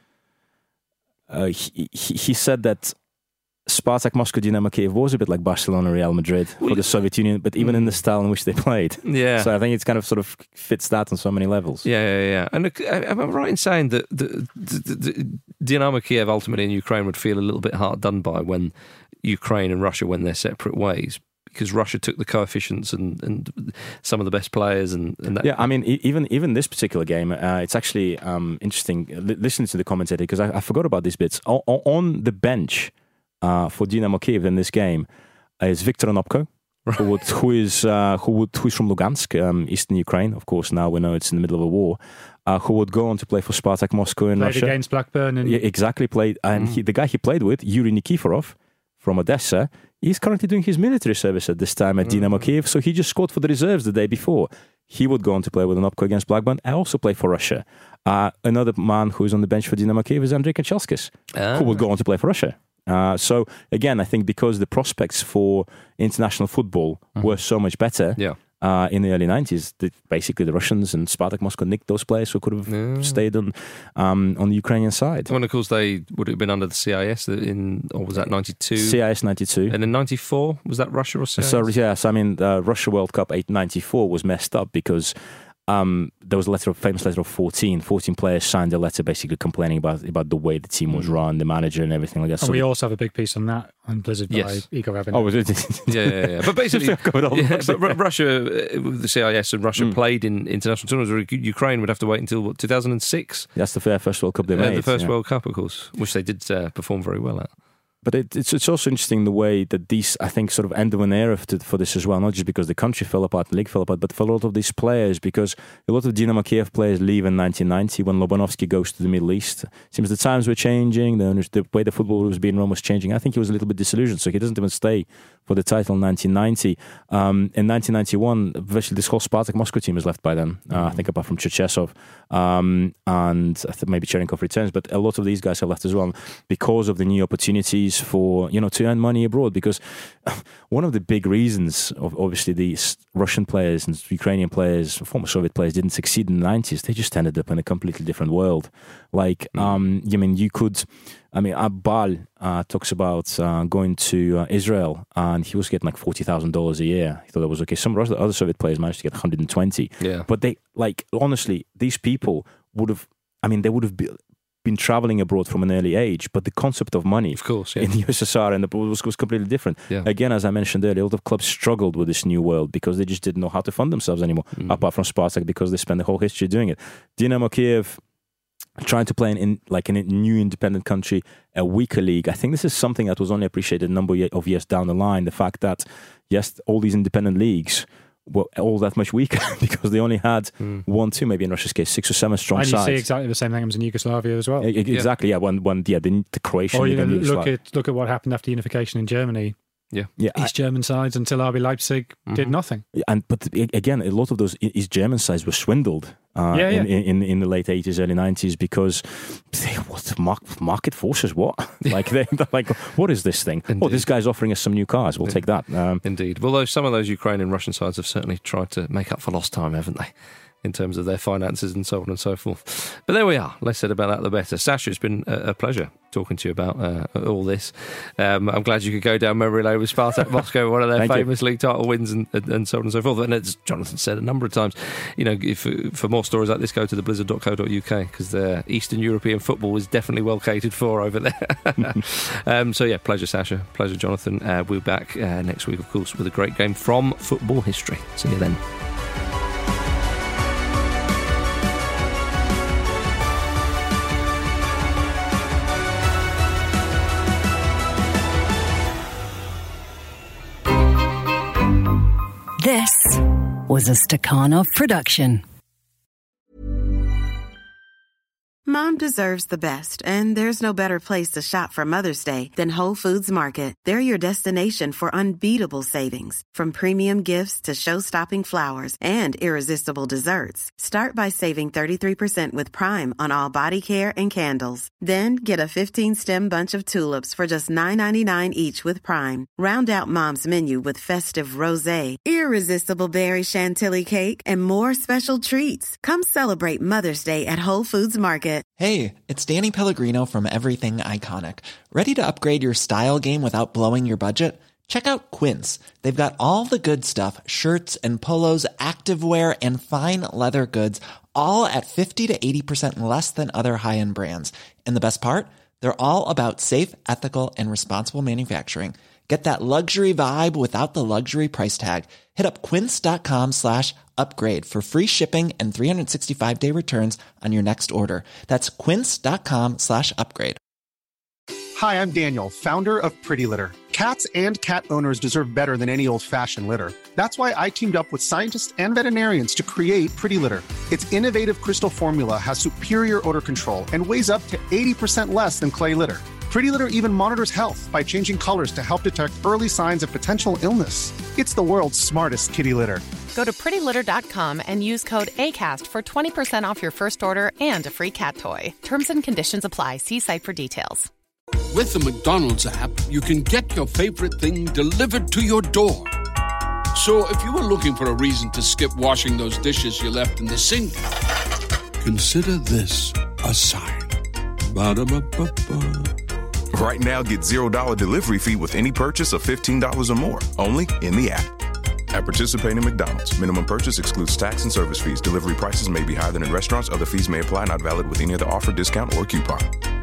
Uh, he, he he said that Spartak Moscow, Dynamo Kiev was a bit like Barcelona, Real Madrid for the Soviet Union, but even in the style in which they played. Yeah. So I think it's kind of sort of fits that on so many levels. Yeah, yeah, yeah. And uh, am I right in saying that the, the, the Dynamo Kiev ultimately in Ukraine would feel a little bit hard done by when Ukraine and Russia went their separate ways? Because Russia took the coefficients and, and some of the best players and, and that. Yeah, I mean, even even this particular game, uh, it's actually um, interesting li- listening to the commentator because I, I forgot about these bits. O- on the bench uh, for Dynamo Kiev in this game is Viktor Onopko, who, would, who is uh, who would who's from Lugansk, um, eastern Ukraine. Of course, now we know it's in the middle of a war. Uh, who would go on to play for Spartak Moscow in played Russia? Against Blackburn, and yeah, exactly played. And Mm. he, the guy he played with, Yuri Nikiforov from Odessa. He's currently doing his military service at this time at mm. Dynamo Kiev, so he just scored for the reserves the day before. He would go on to play with Onopko against Blackburn. I also play for Russia. Uh, another man who's on the bench for Dynamo Kiev is Andrei Kanchelskis, ah. who would go on to play for Russia. Uh, so, again, I think because the prospects for international football mm. were so much better yeah. uh, in the early nineties, the, basically the Russians and Spartak Moscow nicked those players who could have yeah. stayed on um, on the Ukrainian side. Well, of course, they would have been under the C I S in, or was that ninety-two? C I S ninety-two. And then ninety-four, was that Russia or C I S? So, yes, I mean, uh, Russia World Cup eight ninety-four was messed up because um, there was a letter of famous letter of fourteen. fourteen players signed a letter basically complaining about about the way the team was run, the manager and everything like that. And so we also have a big piece on that on Blizzard yes. by Igor Avenel. Oh, was it? yeah, yeah, yeah. But basically, yeah, but R- Russia, the C I S and Russia mm. played in international tournaments. Ukraine would have to wait until what, two thousand six? That's the first World Cup they uh, made. The first yeah. World Cup, of course, which they did uh, perform very well at. But it, it's it's also interesting the way that these, I think, sort of end of an era to, for this as well, not just because the country fell apart, the league fell apart, but for a lot of these players, because a lot of Dynamo Kiev players leave in nineteen ninety when Lobanovsky goes to the Middle East. It seems the times were changing, the, the way the football was being run was changing. I think he was a little bit disillusioned, so he doesn't even stay for the title in nineteen ninety. Um, in nineteen ninety-one, virtually this whole Spartak Moscow team is left by then, uh, I think apart from Cherchesov, um, and I think maybe Cherenkov returns, but a lot of these guys have left as well because of the new opportunities for, you know, to earn money abroad. Because one of the big reasons of obviously these Russian players and Ukrainian players, former Soviet players, didn't succeed in the nineties, they just ended up in a completely different world. Like, um, I mean, you could, I mean, Abbal uh, talks about uh, going to uh, Israel and he was getting like forty thousand dollars a year. He thought that was okay. Some other Soviet players managed to get one hundred twenty. Yeah. But they, like, honestly, these people would have, I mean, they would have been, been traveling abroad from an early age, but the concept of money of course, yeah. in the U S S R and the was, was completely different. Yeah. Again, as I mentioned earlier, a lot of clubs struggled with this new world because they just didn't know how to fund themselves anymore, mm. apart from Spartak, because they spent the whole history doing it. Dynamo Kiev trying to play in, in like in a new independent country, a weaker league. I think this is something that was only appreciated a number of years down the line. The fact that, yes, all these independent leagues were all that much weaker because they only had mm. one, two, maybe in Russia's case, six or seven strong and sides. And you see exactly the same thing in Yugoslavia as well. E- exactly, yeah. yeah. When, when, yeah, the, the Croatian or you league. know, look at look at what happened after unification in Germany. Yeah, yeah. East I, German sides until R B Leipzig mm-hmm. did nothing. And but again, a lot of those East German sides were swindled uh, yeah, yeah. In, in in the late eighties, early nineties because they, what market forces? What like they like what is this thing? Indeed. Oh, this guy's offering us some new cars. We'll Indeed. take that. Um, Indeed. Although some of those Ukrainian Russian sides have certainly tried to make up for lost time, haven't they? in terms of their finances and so on and so forth. But there we are. Less said about that, the better. Sasha, it's been a, a pleasure talking to you about uh, all this. Um, I'm glad you could go down memory lane with Spartak Moscow, one of their famous you. league title wins and, and, and so on and so forth. And as Jonathan said a number of times, you know, if, for more stories like this, go to the blizzard dot co dot U K, because the Eastern European football is definitely well catered for over there. um, so yeah, pleasure, Sasha. Pleasure, Jonathan. Uh, we'll be back uh, next week, of course, with a great game from football history. See you then. This was a Stakhanov production. Mom deserves the best, and there's no better place to shop for Mother's Day than Whole Foods Market. They're your destination for unbeatable savings, from premium gifts to show-stopping flowers and irresistible desserts. Start by saving thirty-three percent with Prime on all body care and candles. Then get a fifteen-stem bunch of tulips for just nine ninety-nine each with Prime. Round out Mom's menu with festive rosé, irresistible berry chantilly cake, and more special treats. Come celebrate Mother's Day at Whole Foods Market. Hey, it's Danny Pellegrino from Everything Iconic. Ready to upgrade your style game without blowing your budget? Check out Quince. They've got all the good stuff, shirts and polos, activewear, and fine leather goods, all at fifty to eighty percent less than other high-end brands. And the best part? They're all about safe, ethical, and responsible manufacturing. Get that luxury vibe without the luxury price tag. Hit up quince.com slash upgrade for free shipping and three sixty-five day returns on your next order. That's quince.com slash upgrade. Hi, I'm Daniel, founder of Pretty Litter. Cats and cat owners deserve better than any old-fashioned litter. That's why I teamed up with scientists and veterinarians to create Pretty Litter. Its innovative crystal formula has superior odor control and weighs up to eighty percent less than clay litter. Pretty Litter even monitors health by changing colors to help detect early signs of potential illness. It's the world's smartest kitty litter. Go to pretty litter dot com and use code ACAST for twenty percent off your first order and a free cat toy. Terms and conditions apply. See site for details. With the McDonald's app, you can get your favorite thing delivered to your door. So if you were looking for a reason to skip washing those dishes you left in the sink, consider this a sign. Ba-da-ba-ba-ba. Right now, get zero dollars delivery fee with any purchase of fifteen dollars or more, only in the app. At participating McDonald's, minimum purchase excludes tax and service fees. Delivery prices may be higher than in restaurants. Other fees may apply, not valid with any other offer, discount, or coupon.